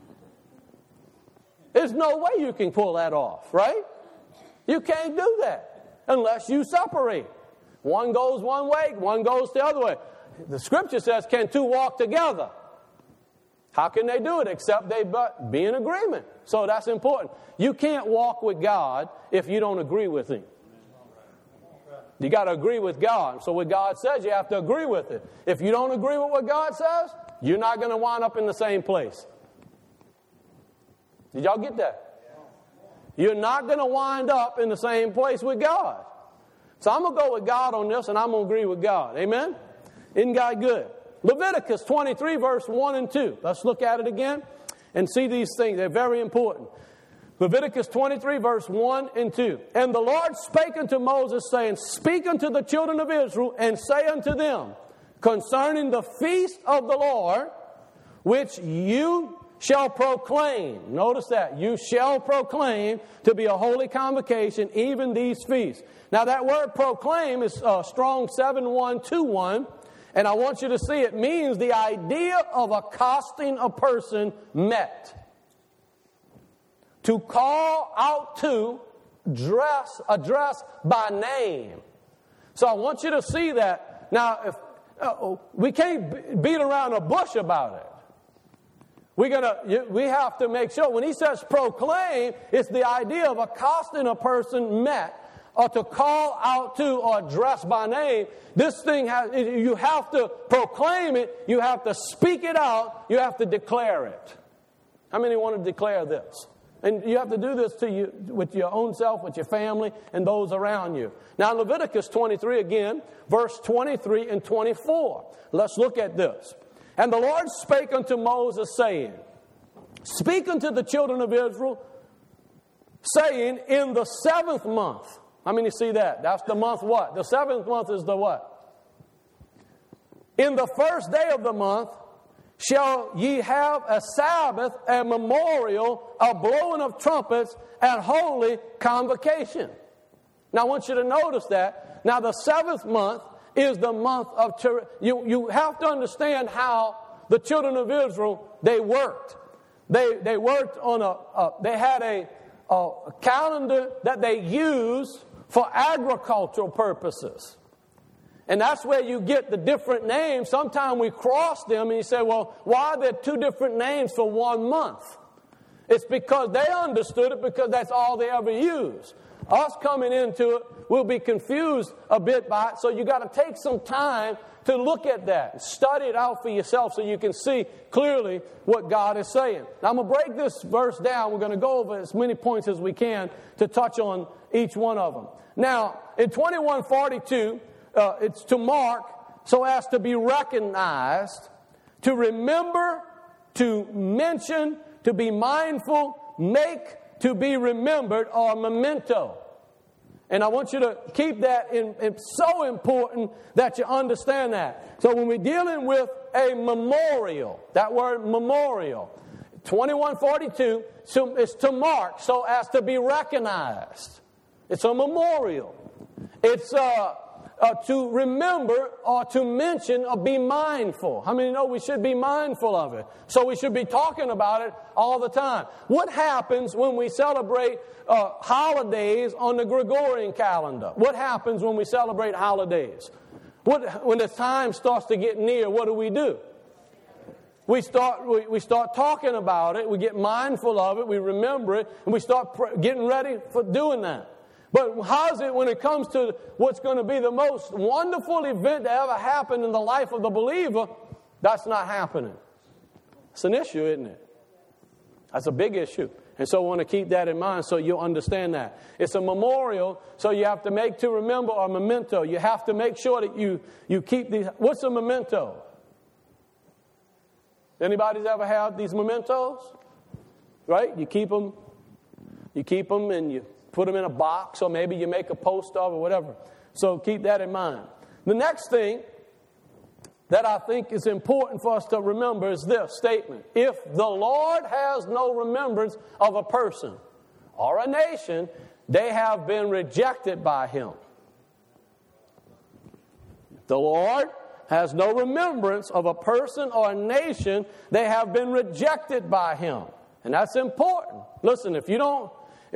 There's no way you can pull that off, right? You can't do that unless you separate. One goes one way, one goes the other way. The scripture says, can two walk together? How can they do it except they be in agreement? So that's important. You can't walk with God if you don't agree with Him. You got to agree with God. So what God says, you have to agree with it. If you don't agree with what God says, you're not going to wind up in the same place. Did y'all get that? You're not going to wind up in the same place with God. So I'm going to go with God on this, and I'm going to agree with God. Amen? Isn't God good? Leviticus 23, verse 1 and 2. Let's look at it again and see these things. They're very important. Leviticus 23, verse 1 and 2. And the Lord spake unto Moses, saying, speak unto the children of Israel, and say unto them, concerning the feast of the Lord, which you shall proclaim. Notice that. You shall proclaim to be a holy convocation, even these feasts. Now that word proclaim is Strong 7121. And I want you to see it means the idea of accosting a person met. To call out to, address by name. So I want you to see that. Now, if we can't beat around the bush about it. We have to make sure when he says proclaim, it's the idea of accosting a person met, or to call out to or address by name. This thing you have to proclaim it, you have to speak it out, you have to declare it. How many want to declare this? And you have to do this to you with your own self, with your family, and those around you. Now, Leviticus 23 again, verse 23 and 24. Let's look at this. And the Lord spake unto Moses, saying, speak unto the children of Israel, saying, in the 7th month. How many see that? That's the month what? The 7th month is the what? In the first day of the month, shall ye have a Sabbath, a memorial, a blowing of trumpets, and holy convocation. Now I want you to notice that. Now the 7th month is the month of... You have to understand how the children of Israel, they worked. They worked on they had a calendar that they used for agricultural purposes. And that's where you get the different names. Sometimes we cross them and you say, well, why are there two different names for 1 month? It's because they understood it because that's all they ever used. Us coming into it, we'll be confused a bit by it. So you got to take some time to look at that. Study it out for yourself so you can see clearly what God is saying. Now I'm going to break this verse down. We're going to go over as many points as we can to touch on each one of them. Now, in 21:42, it's to mark so as to be recognized, to remember, to mention, to be mindful, make, to be remembered, or memento. And I want you to keep that in. It's so important that you understand that. So when we're dealing with a memorial, that word memorial, 21:42, so it's to mark so as to be recognized. It's a memorial. It's to remember or to mention or be mindful. How many know we should be mindful of it? So we should be talking about it all the time. What happens when we celebrate holidays on the Gregorian calendar? What happens when we celebrate holidays? When the time starts to get near, what do? We start talking about it. We get mindful of it. We remember it. And we start getting ready for doing that. But how's it when it comes to what's going to be the most wonderful event that ever happened in the life of the believer? That's not happening. It's an issue, isn't it? That's a big issue. And so I want to keep that in mind so you'll understand that. It's a memorial, so you have to make to remember or memento. You have to make sure that you keep these. What's a memento? Anybody's ever had these mementos? Right? You keep them and you put them in a box, or maybe you make a post of or whatever. So keep that in mind. The next thing that I think is important for us to remember is this statement. If the Lord has no remembrance of a person or a nation, they have been rejected by Him. If the Lord has no remembrance of a person or a nation, they have been rejected by Him. And that's important. Listen, if you don't,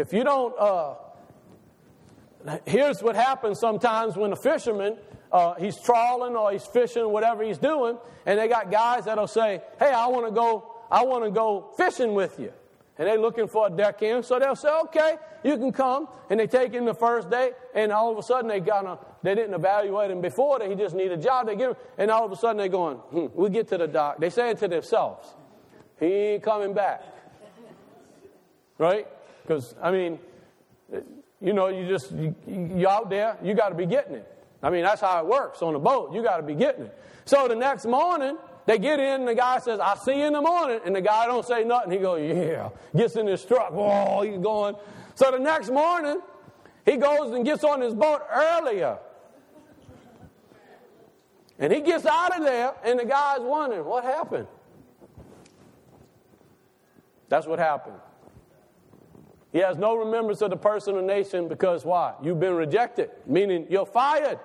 here's what happens sometimes when a fisherman, he's trawling or he's fishing, whatever he's doing, and they got guys that'll say, hey, I want to go fishing with you. And they're looking for a deckhand, so they'll say, okay, you can come. And they take him the first day, and all of a sudden they didn't evaluate him before, he just need a job. They give him, and all of a sudden they're going, we get to the dock. They say it to themselves, he ain't coming back. Right? Because, I mean, you're out there, you got to be getting it. I mean, that's how it works on a boat. You got to be getting it. So the next morning, they get in, and the guy says, I'll see you in the morning. And the guy don't say nothing. He goes, yeah. Gets in his truck. Oh, he's going. So the next morning, he goes and gets on his boat earlier. And he gets out of there, and the guy's wondering, what happened? That's what happened. He has no remembrance of the person or nation because why? You've been rejected, meaning you're fired.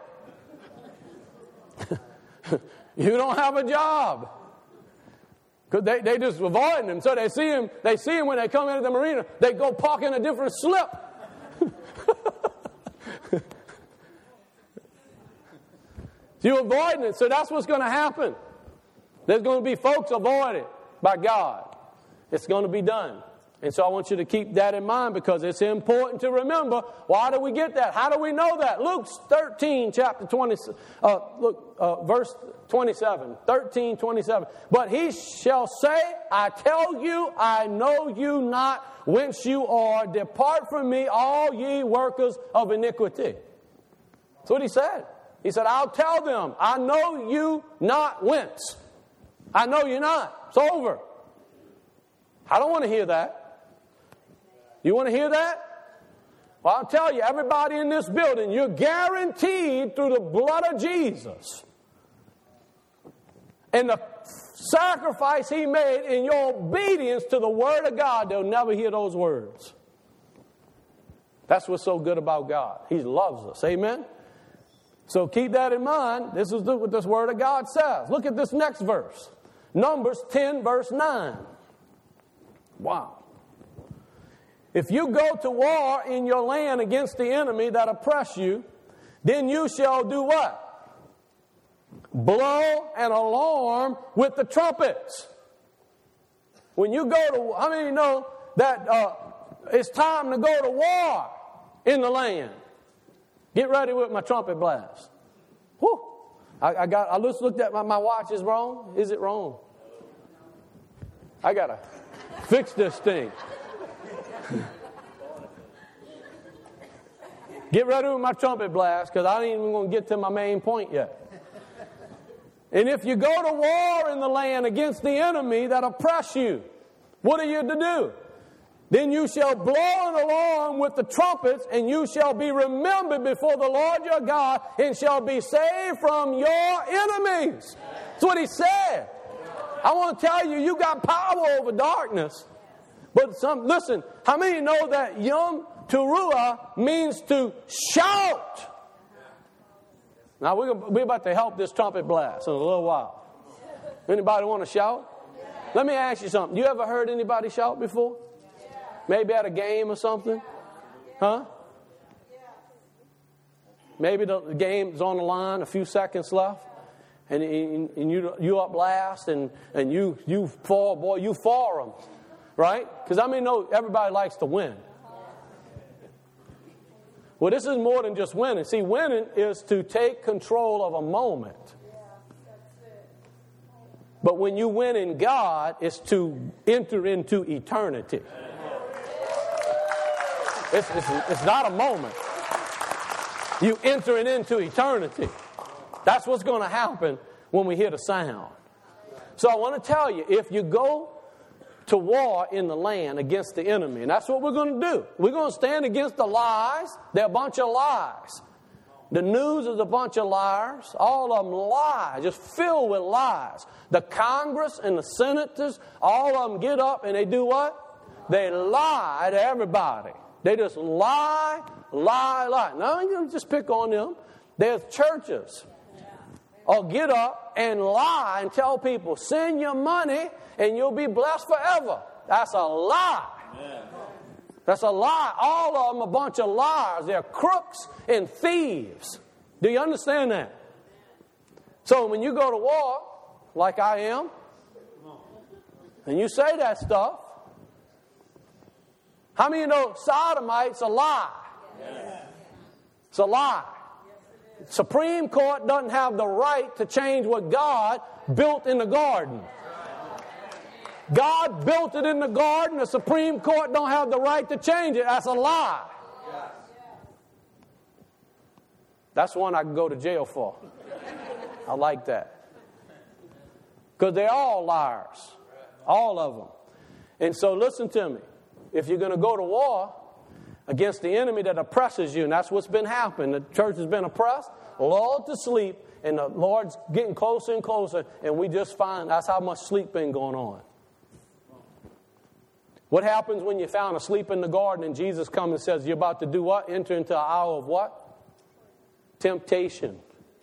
You don't have a job. Because they just avoiding him. So they see him when they come into the marina, they go park in a different slip. You're avoiding it. So that's what's going to happen. There's going to be folks avoided by God. It's going to be done. And so I want you to keep that in mind because it's important to remember. Why do we get that? How do we know that? Luke 13, chapter 20, verse 27. 13:27. But he shall say, I tell you, I know you not whence you are. Depart from me, all ye workers of iniquity. That's what he said. He said, I'll tell them, I know you not whence. I know you not. It's over. I don't want to hear that. You want to hear that? Well, I'll tell you, everybody in this building, you're guaranteed through the blood of Jesus and the sacrifice He made in your obedience to the Word of God, they'll never hear those words. That's what's so good about God. He loves us. Amen? So keep that in mind. This is what this Word of God says. Look at this next verse. Numbers 10, verse 9. Wow. If you go to war in your land against the enemy that oppress you, then you shall do what? blow an alarm with the trumpets. When you go to, how many know that it's time to go to war in the land? Get ready with my trumpet blast. Whew. I just looked at my watch. Is wrong? Is it wrong? I got to fix this thing. Get ready with my trumpet blast, because I ain't even going to get to my main point yet. And if you go to war in the land against the enemy that oppress you, what are you to do? Then you shall blow an alarm with the trumpets, and you shall be remembered before the Lord your God, and shall be saved from your enemies. That's what he said. I want to tell you, you got power over darkness. But listen, how many know that Yom Teruah means to shout? Now, we're about to help this trumpet blast in a little while. Anybody want to shout? Let me ask you something. You ever heard anybody shout before? Maybe at a game or something? Huh? Maybe the game's on the line, a few seconds left, and you up last, and you fall, boy, you fall them, right? Because I mean, no, everybody likes to win. Well, this is more than just winning. See, winning is to take control of a moment. But when you win in God, it's to enter into eternity. It's not a moment. You entering into eternity. That's what's going to happen when we hear the sound. So I want to tell you, if you go to war in the land against the enemy, and that's what we're going to do. We're going to stand against the lies. They're a bunch of lies. The news is a bunch of liars. All of them lies, just filled with lies. The Congress and the senators, all of them get up and they do what? They lie to everybody. They just lie. Now, you don't just pick on them. There's churches. Or get up and lie and tell people, send your money and you'll be blessed forever. That's a lie. Amen. That's a lie. All of them a bunch of liars. They're crooks and thieves. Do you understand that? So when you go to war, like I am, and you say that stuff, how many of you know sodomite's a lie? Yes. It's a lie. Supreme Court doesn't have the right to change what God built in the garden. God built it in the garden. The Supreme Court don't have the right to change it. That's a lie. That's one I can go to jail for. I like that. Because they're all liars. All of them. And so listen to me. If you're going to go to war against the enemy that oppresses you, and that's what's been happening. The church has been oppressed, lulled to sleep, and the Lord's getting closer and closer, and we just find that's how much sleep been going on. What happens when you found asleep in the garden and Jesus comes and says, you're about to do what? Enter into an hour of what? Temptation.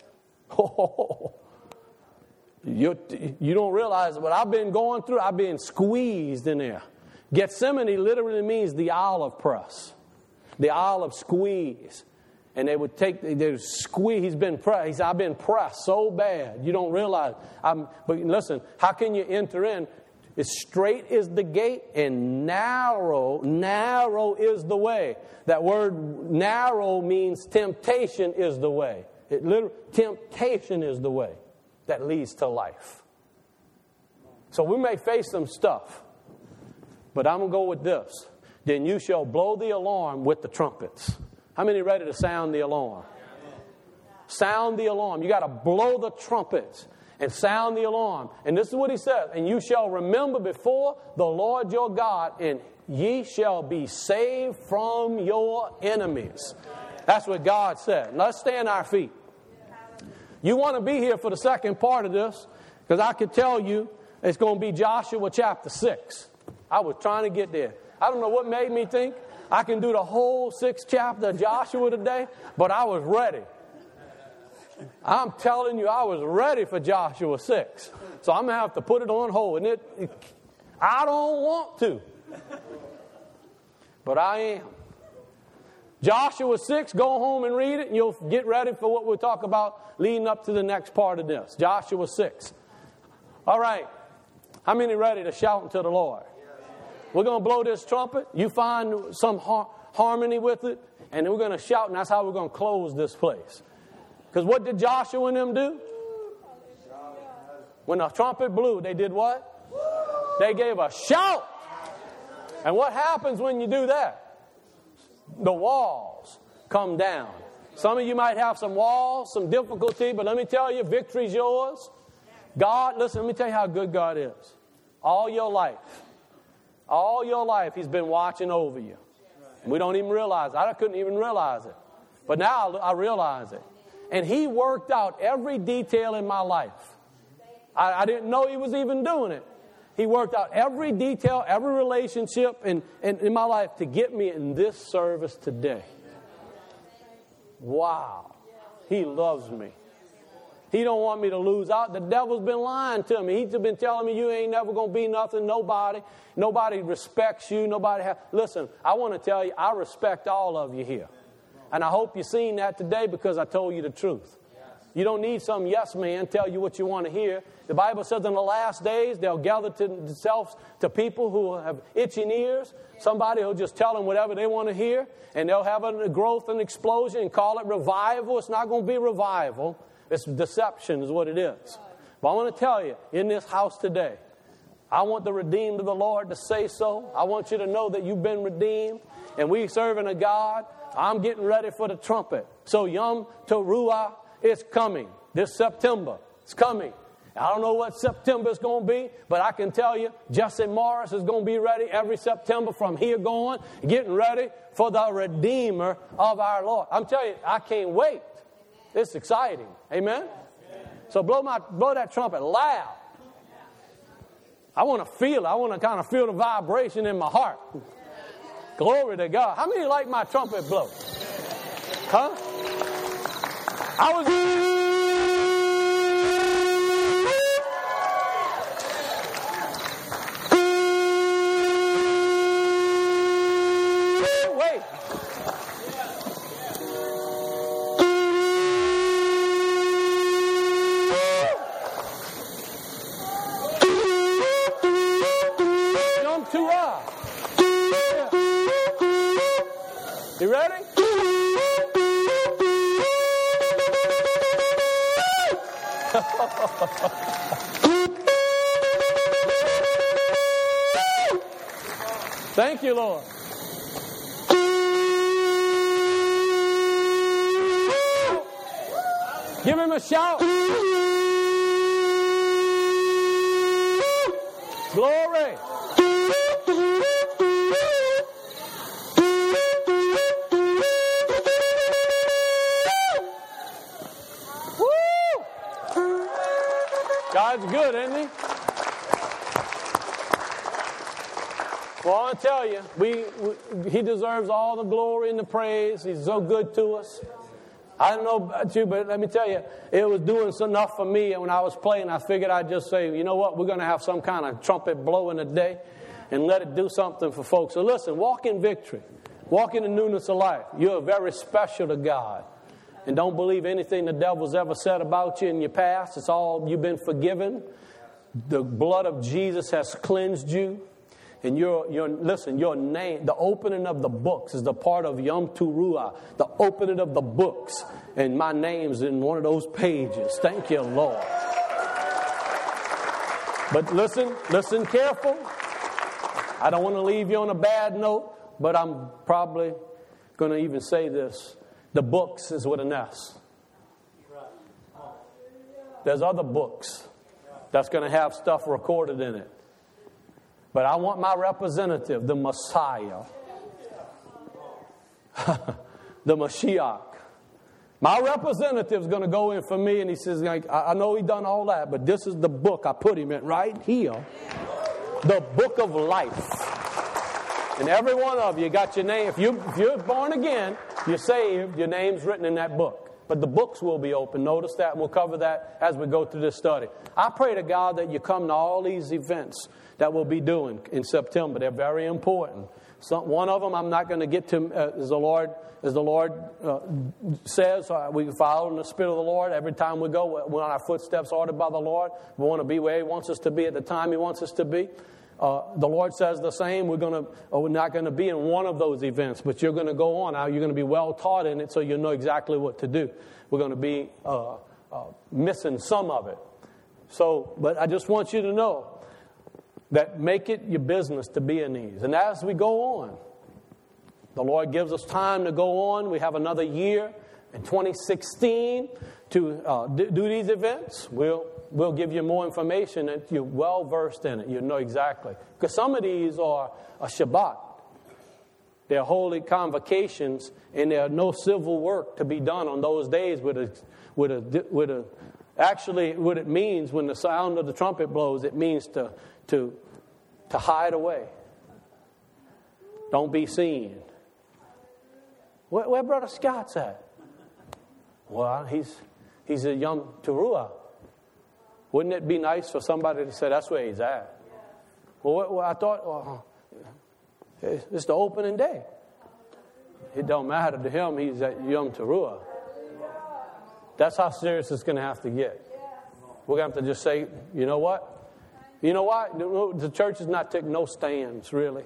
You don't realize what I've been going through. I've been squeezed in there. Gethsemane literally means the olive press. The olive squeeze. And they would squeeze. He's been pressed. He said, I've been pressed so bad. You don't realize. But listen, how can you enter in? As straight is the gate and narrow is the way. That word narrow means temptation is the way. Temptation is the way that leads to life. So we may face some stuff, but I'm going to go with this. Then you shall blow the alarm with the trumpets. How many are ready to sound the alarm? Sound the alarm. You got to blow the trumpets and sound the alarm. And this is what he says. And you shall remember before the Lord your God, and ye shall be saved from your enemies. That's what God said. Let's stand on our feet. You want to be here for the second part of this, because I could tell you it's going to be Joshua chapter 6. I was trying to get there. I don't know what made me think I can do the whole 6th chapter of Joshua today, but I was ready. I'm telling you, I was ready for Joshua 6. So I'm going to have to put it on hold. And I don't want to. But I am. Joshua 6, go home and read it, and you'll get ready for what we'll talk about leading up to the next part of this. Joshua 6. All right. How many ready to shout unto the Lord? We're going to blow this trumpet. You find some harmony with it, and then we're going to shout, and that's how we're going to close this place. Because what did Joshua and them do? When the trumpet blew, they did what? They gave a shout. And what happens when you do that? The walls come down. Some of you might have some walls, some difficulty, but let me tell you, victory's yours. God, listen, let me tell you how good God is. All your life, He's been watching over you. And we don't even realize it. I couldn't even realize it. But now I realize it. And He worked out every detail in my life. I didn't know He was even doing it. He worked out every detail, every relationship in my life to get me in this service today. Wow. He loves me. He don't want me to lose out. The devil's been lying to me. He's been telling me you ain't never going to be nothing. Nobody respects you. Listen, I want to tell you, I respect all of you here. And I hope you've seen that today because I told you the truth. You don't need some yes man tell you what you want to hear. The Bible says in the last days they'll gather to themselves to people who have itching ears. Somebody will just tell them whatever they want to hear. And they'll have a growth and explosion and call it revival. It's not going to be revival. It's deception is what it is. But I want to tell you, in this house today, I want the redeemed of the Lord to say so. I want you to know that you've been redeemed. And we serving a God. I'm getting ready for the trumpet. So Yom Teruah is coming. This September. It's coming. I don't know what September is going to be, but I can tell you, Jesse Morris is going to be ready every September from here going, getting ready for the Redeemer of our Lord. I'm telling you, I can't wait. It's exciting. Amen? So blow that trumpet loud. I want to feel it. I want to kind of feel the vibration in my heart. Glory to God. How many like my trumpet blow? Huh? Wait. Yom Teruah. You ready? Thank you, Lord. Give Him a shout. Glory. God's good, isn't He? Well, I want to tell you, He deserves all the glory and the praise. He's so good to us. I don't know about you, but let me tell you, it was doing enough for me. And when I was playing, I figured I'd just say, you know what, we're going to have some kind of trumpet blowing today and let it do something for folks. So listen, walk in victory. Walk in the newness of life. You're very special to God. And don't believe anything the devil's ever said about you in your past. It's all, you've been forgiven. The blood of Jesus has cleansed you. And your name, the opening of the books is the part of Yom Teruah, the opening of the books. And my name's in one of those pages. Thank you, Lord. But listen careful. I don't want to leave you on a bad note, but I'm probably going to even say this. The books is with an S. There's other books that's going to have stuff recorded in it. But I want my representative, the Messiah, the Mashiach. My representative is going to go in for me, and he says, I know he done all that, but this is the book I put him in right here. The book of life. And every one of you got your name. If you're born again, you're saved, your name's written in that book. but the books will be open. Notice that, and we'll cover that as we go through this study. I pray to God that you come to all these events that we'll be doing in September. They're very important. One of them I'm not going to get to as the Lord says. We follow in the Spirit of the Lord every time we go. We're on our footsteps ordered by the Lord. We want to be where He wants us to be at the time He wants us to be. The Lord says the same. We're not going to be in one of those events, but you're going to go on. You're going to be well taught in it, so you'll know exactly what to do. We're going to be missing some of it. But I just want you to know that make it your business to be in these. And as we go on, the Lord gives us time to go on. We have another year in 2016 to do these events. We'll give you more information that you're well versed in it. You know exactly. Because some of these are a Shabbat. They're holy convocations, and there are no civil work to be done on those days actually, what it means when the sound of the trumpet blows, it means to hide away. Don't be seen. Where Brother Scott's at? Well, he's a Yom Teruah. Wouldn't it be nice for somebody to say that's where he's at? Well, I thought, it's the opening day. It don't matter to him. He's at Yom Teruah. That's how serious it's going to have to get. We're going to have to just say, you know what? You know why? The church has not taken no stands, really.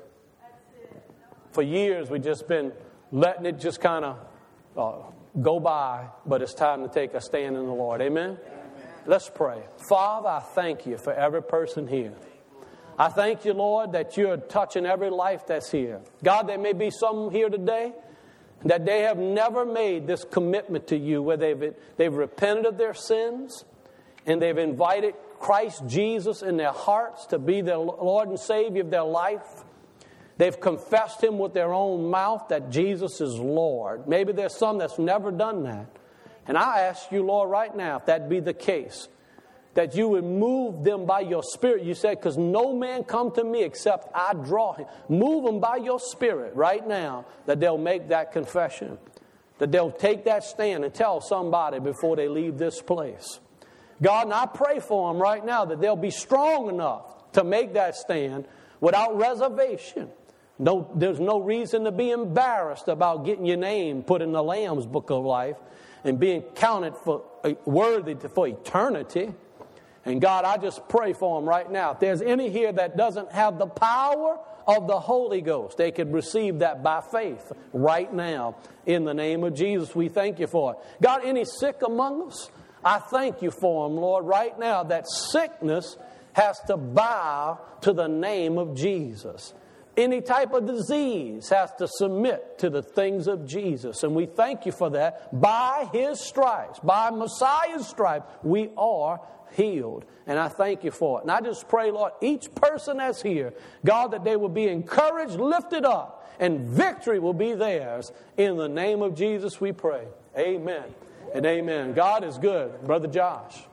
For years, we've just been letting it just kind of go by, but it's time to take a stand in the Lord. Amen? Let's pray. Father, I thank you for every person here. I thank you, Lord, that you're touching every life that's here. God, there may be some here today that they have never made this commitment to you, where they've repented of their sins and they've invited Christ Jesus in their hearts to be their Lord and Savior of their life. They've confessed Him with their own mouth that Jesus is Lord. Maybe there's some that's never done that. And I ask you, Lord, right now, if that be the case, that you would move them by your Spirit. You said, because no man come to me except I draw him. Move them by your Spirit right now, that they'll make that confession, that they'll take that stand and tell somebody before they leave this place. God, and I pray for them right now that they'll be strong enough to make that stand without reservation. No, there's no reason to be embarrassed about getting your name put in the Lamb's Book of Life and being counted for worthy for eternity. And God, I just pray for them right now. If there's any here that doesn't have the power of the Holy Ghost, they could receive that by faith right now. In the name of Jesus, we thank you for it. God, any sick among us, I thank you for them, Lord, right now, that sickness has to bow to the name of Jesus. Any type of disease has to submit to the things of Jesus. And we thank you for that. By His stripes, by Messiah's stripes, we are healed. And I thank you for it. And I just pray, Lord, each person that's here, God, that they will be encouraged, lifted up, and victory will be theirs. In the name of Jesus we pray. Amen and amen. God is good. Brother Josh.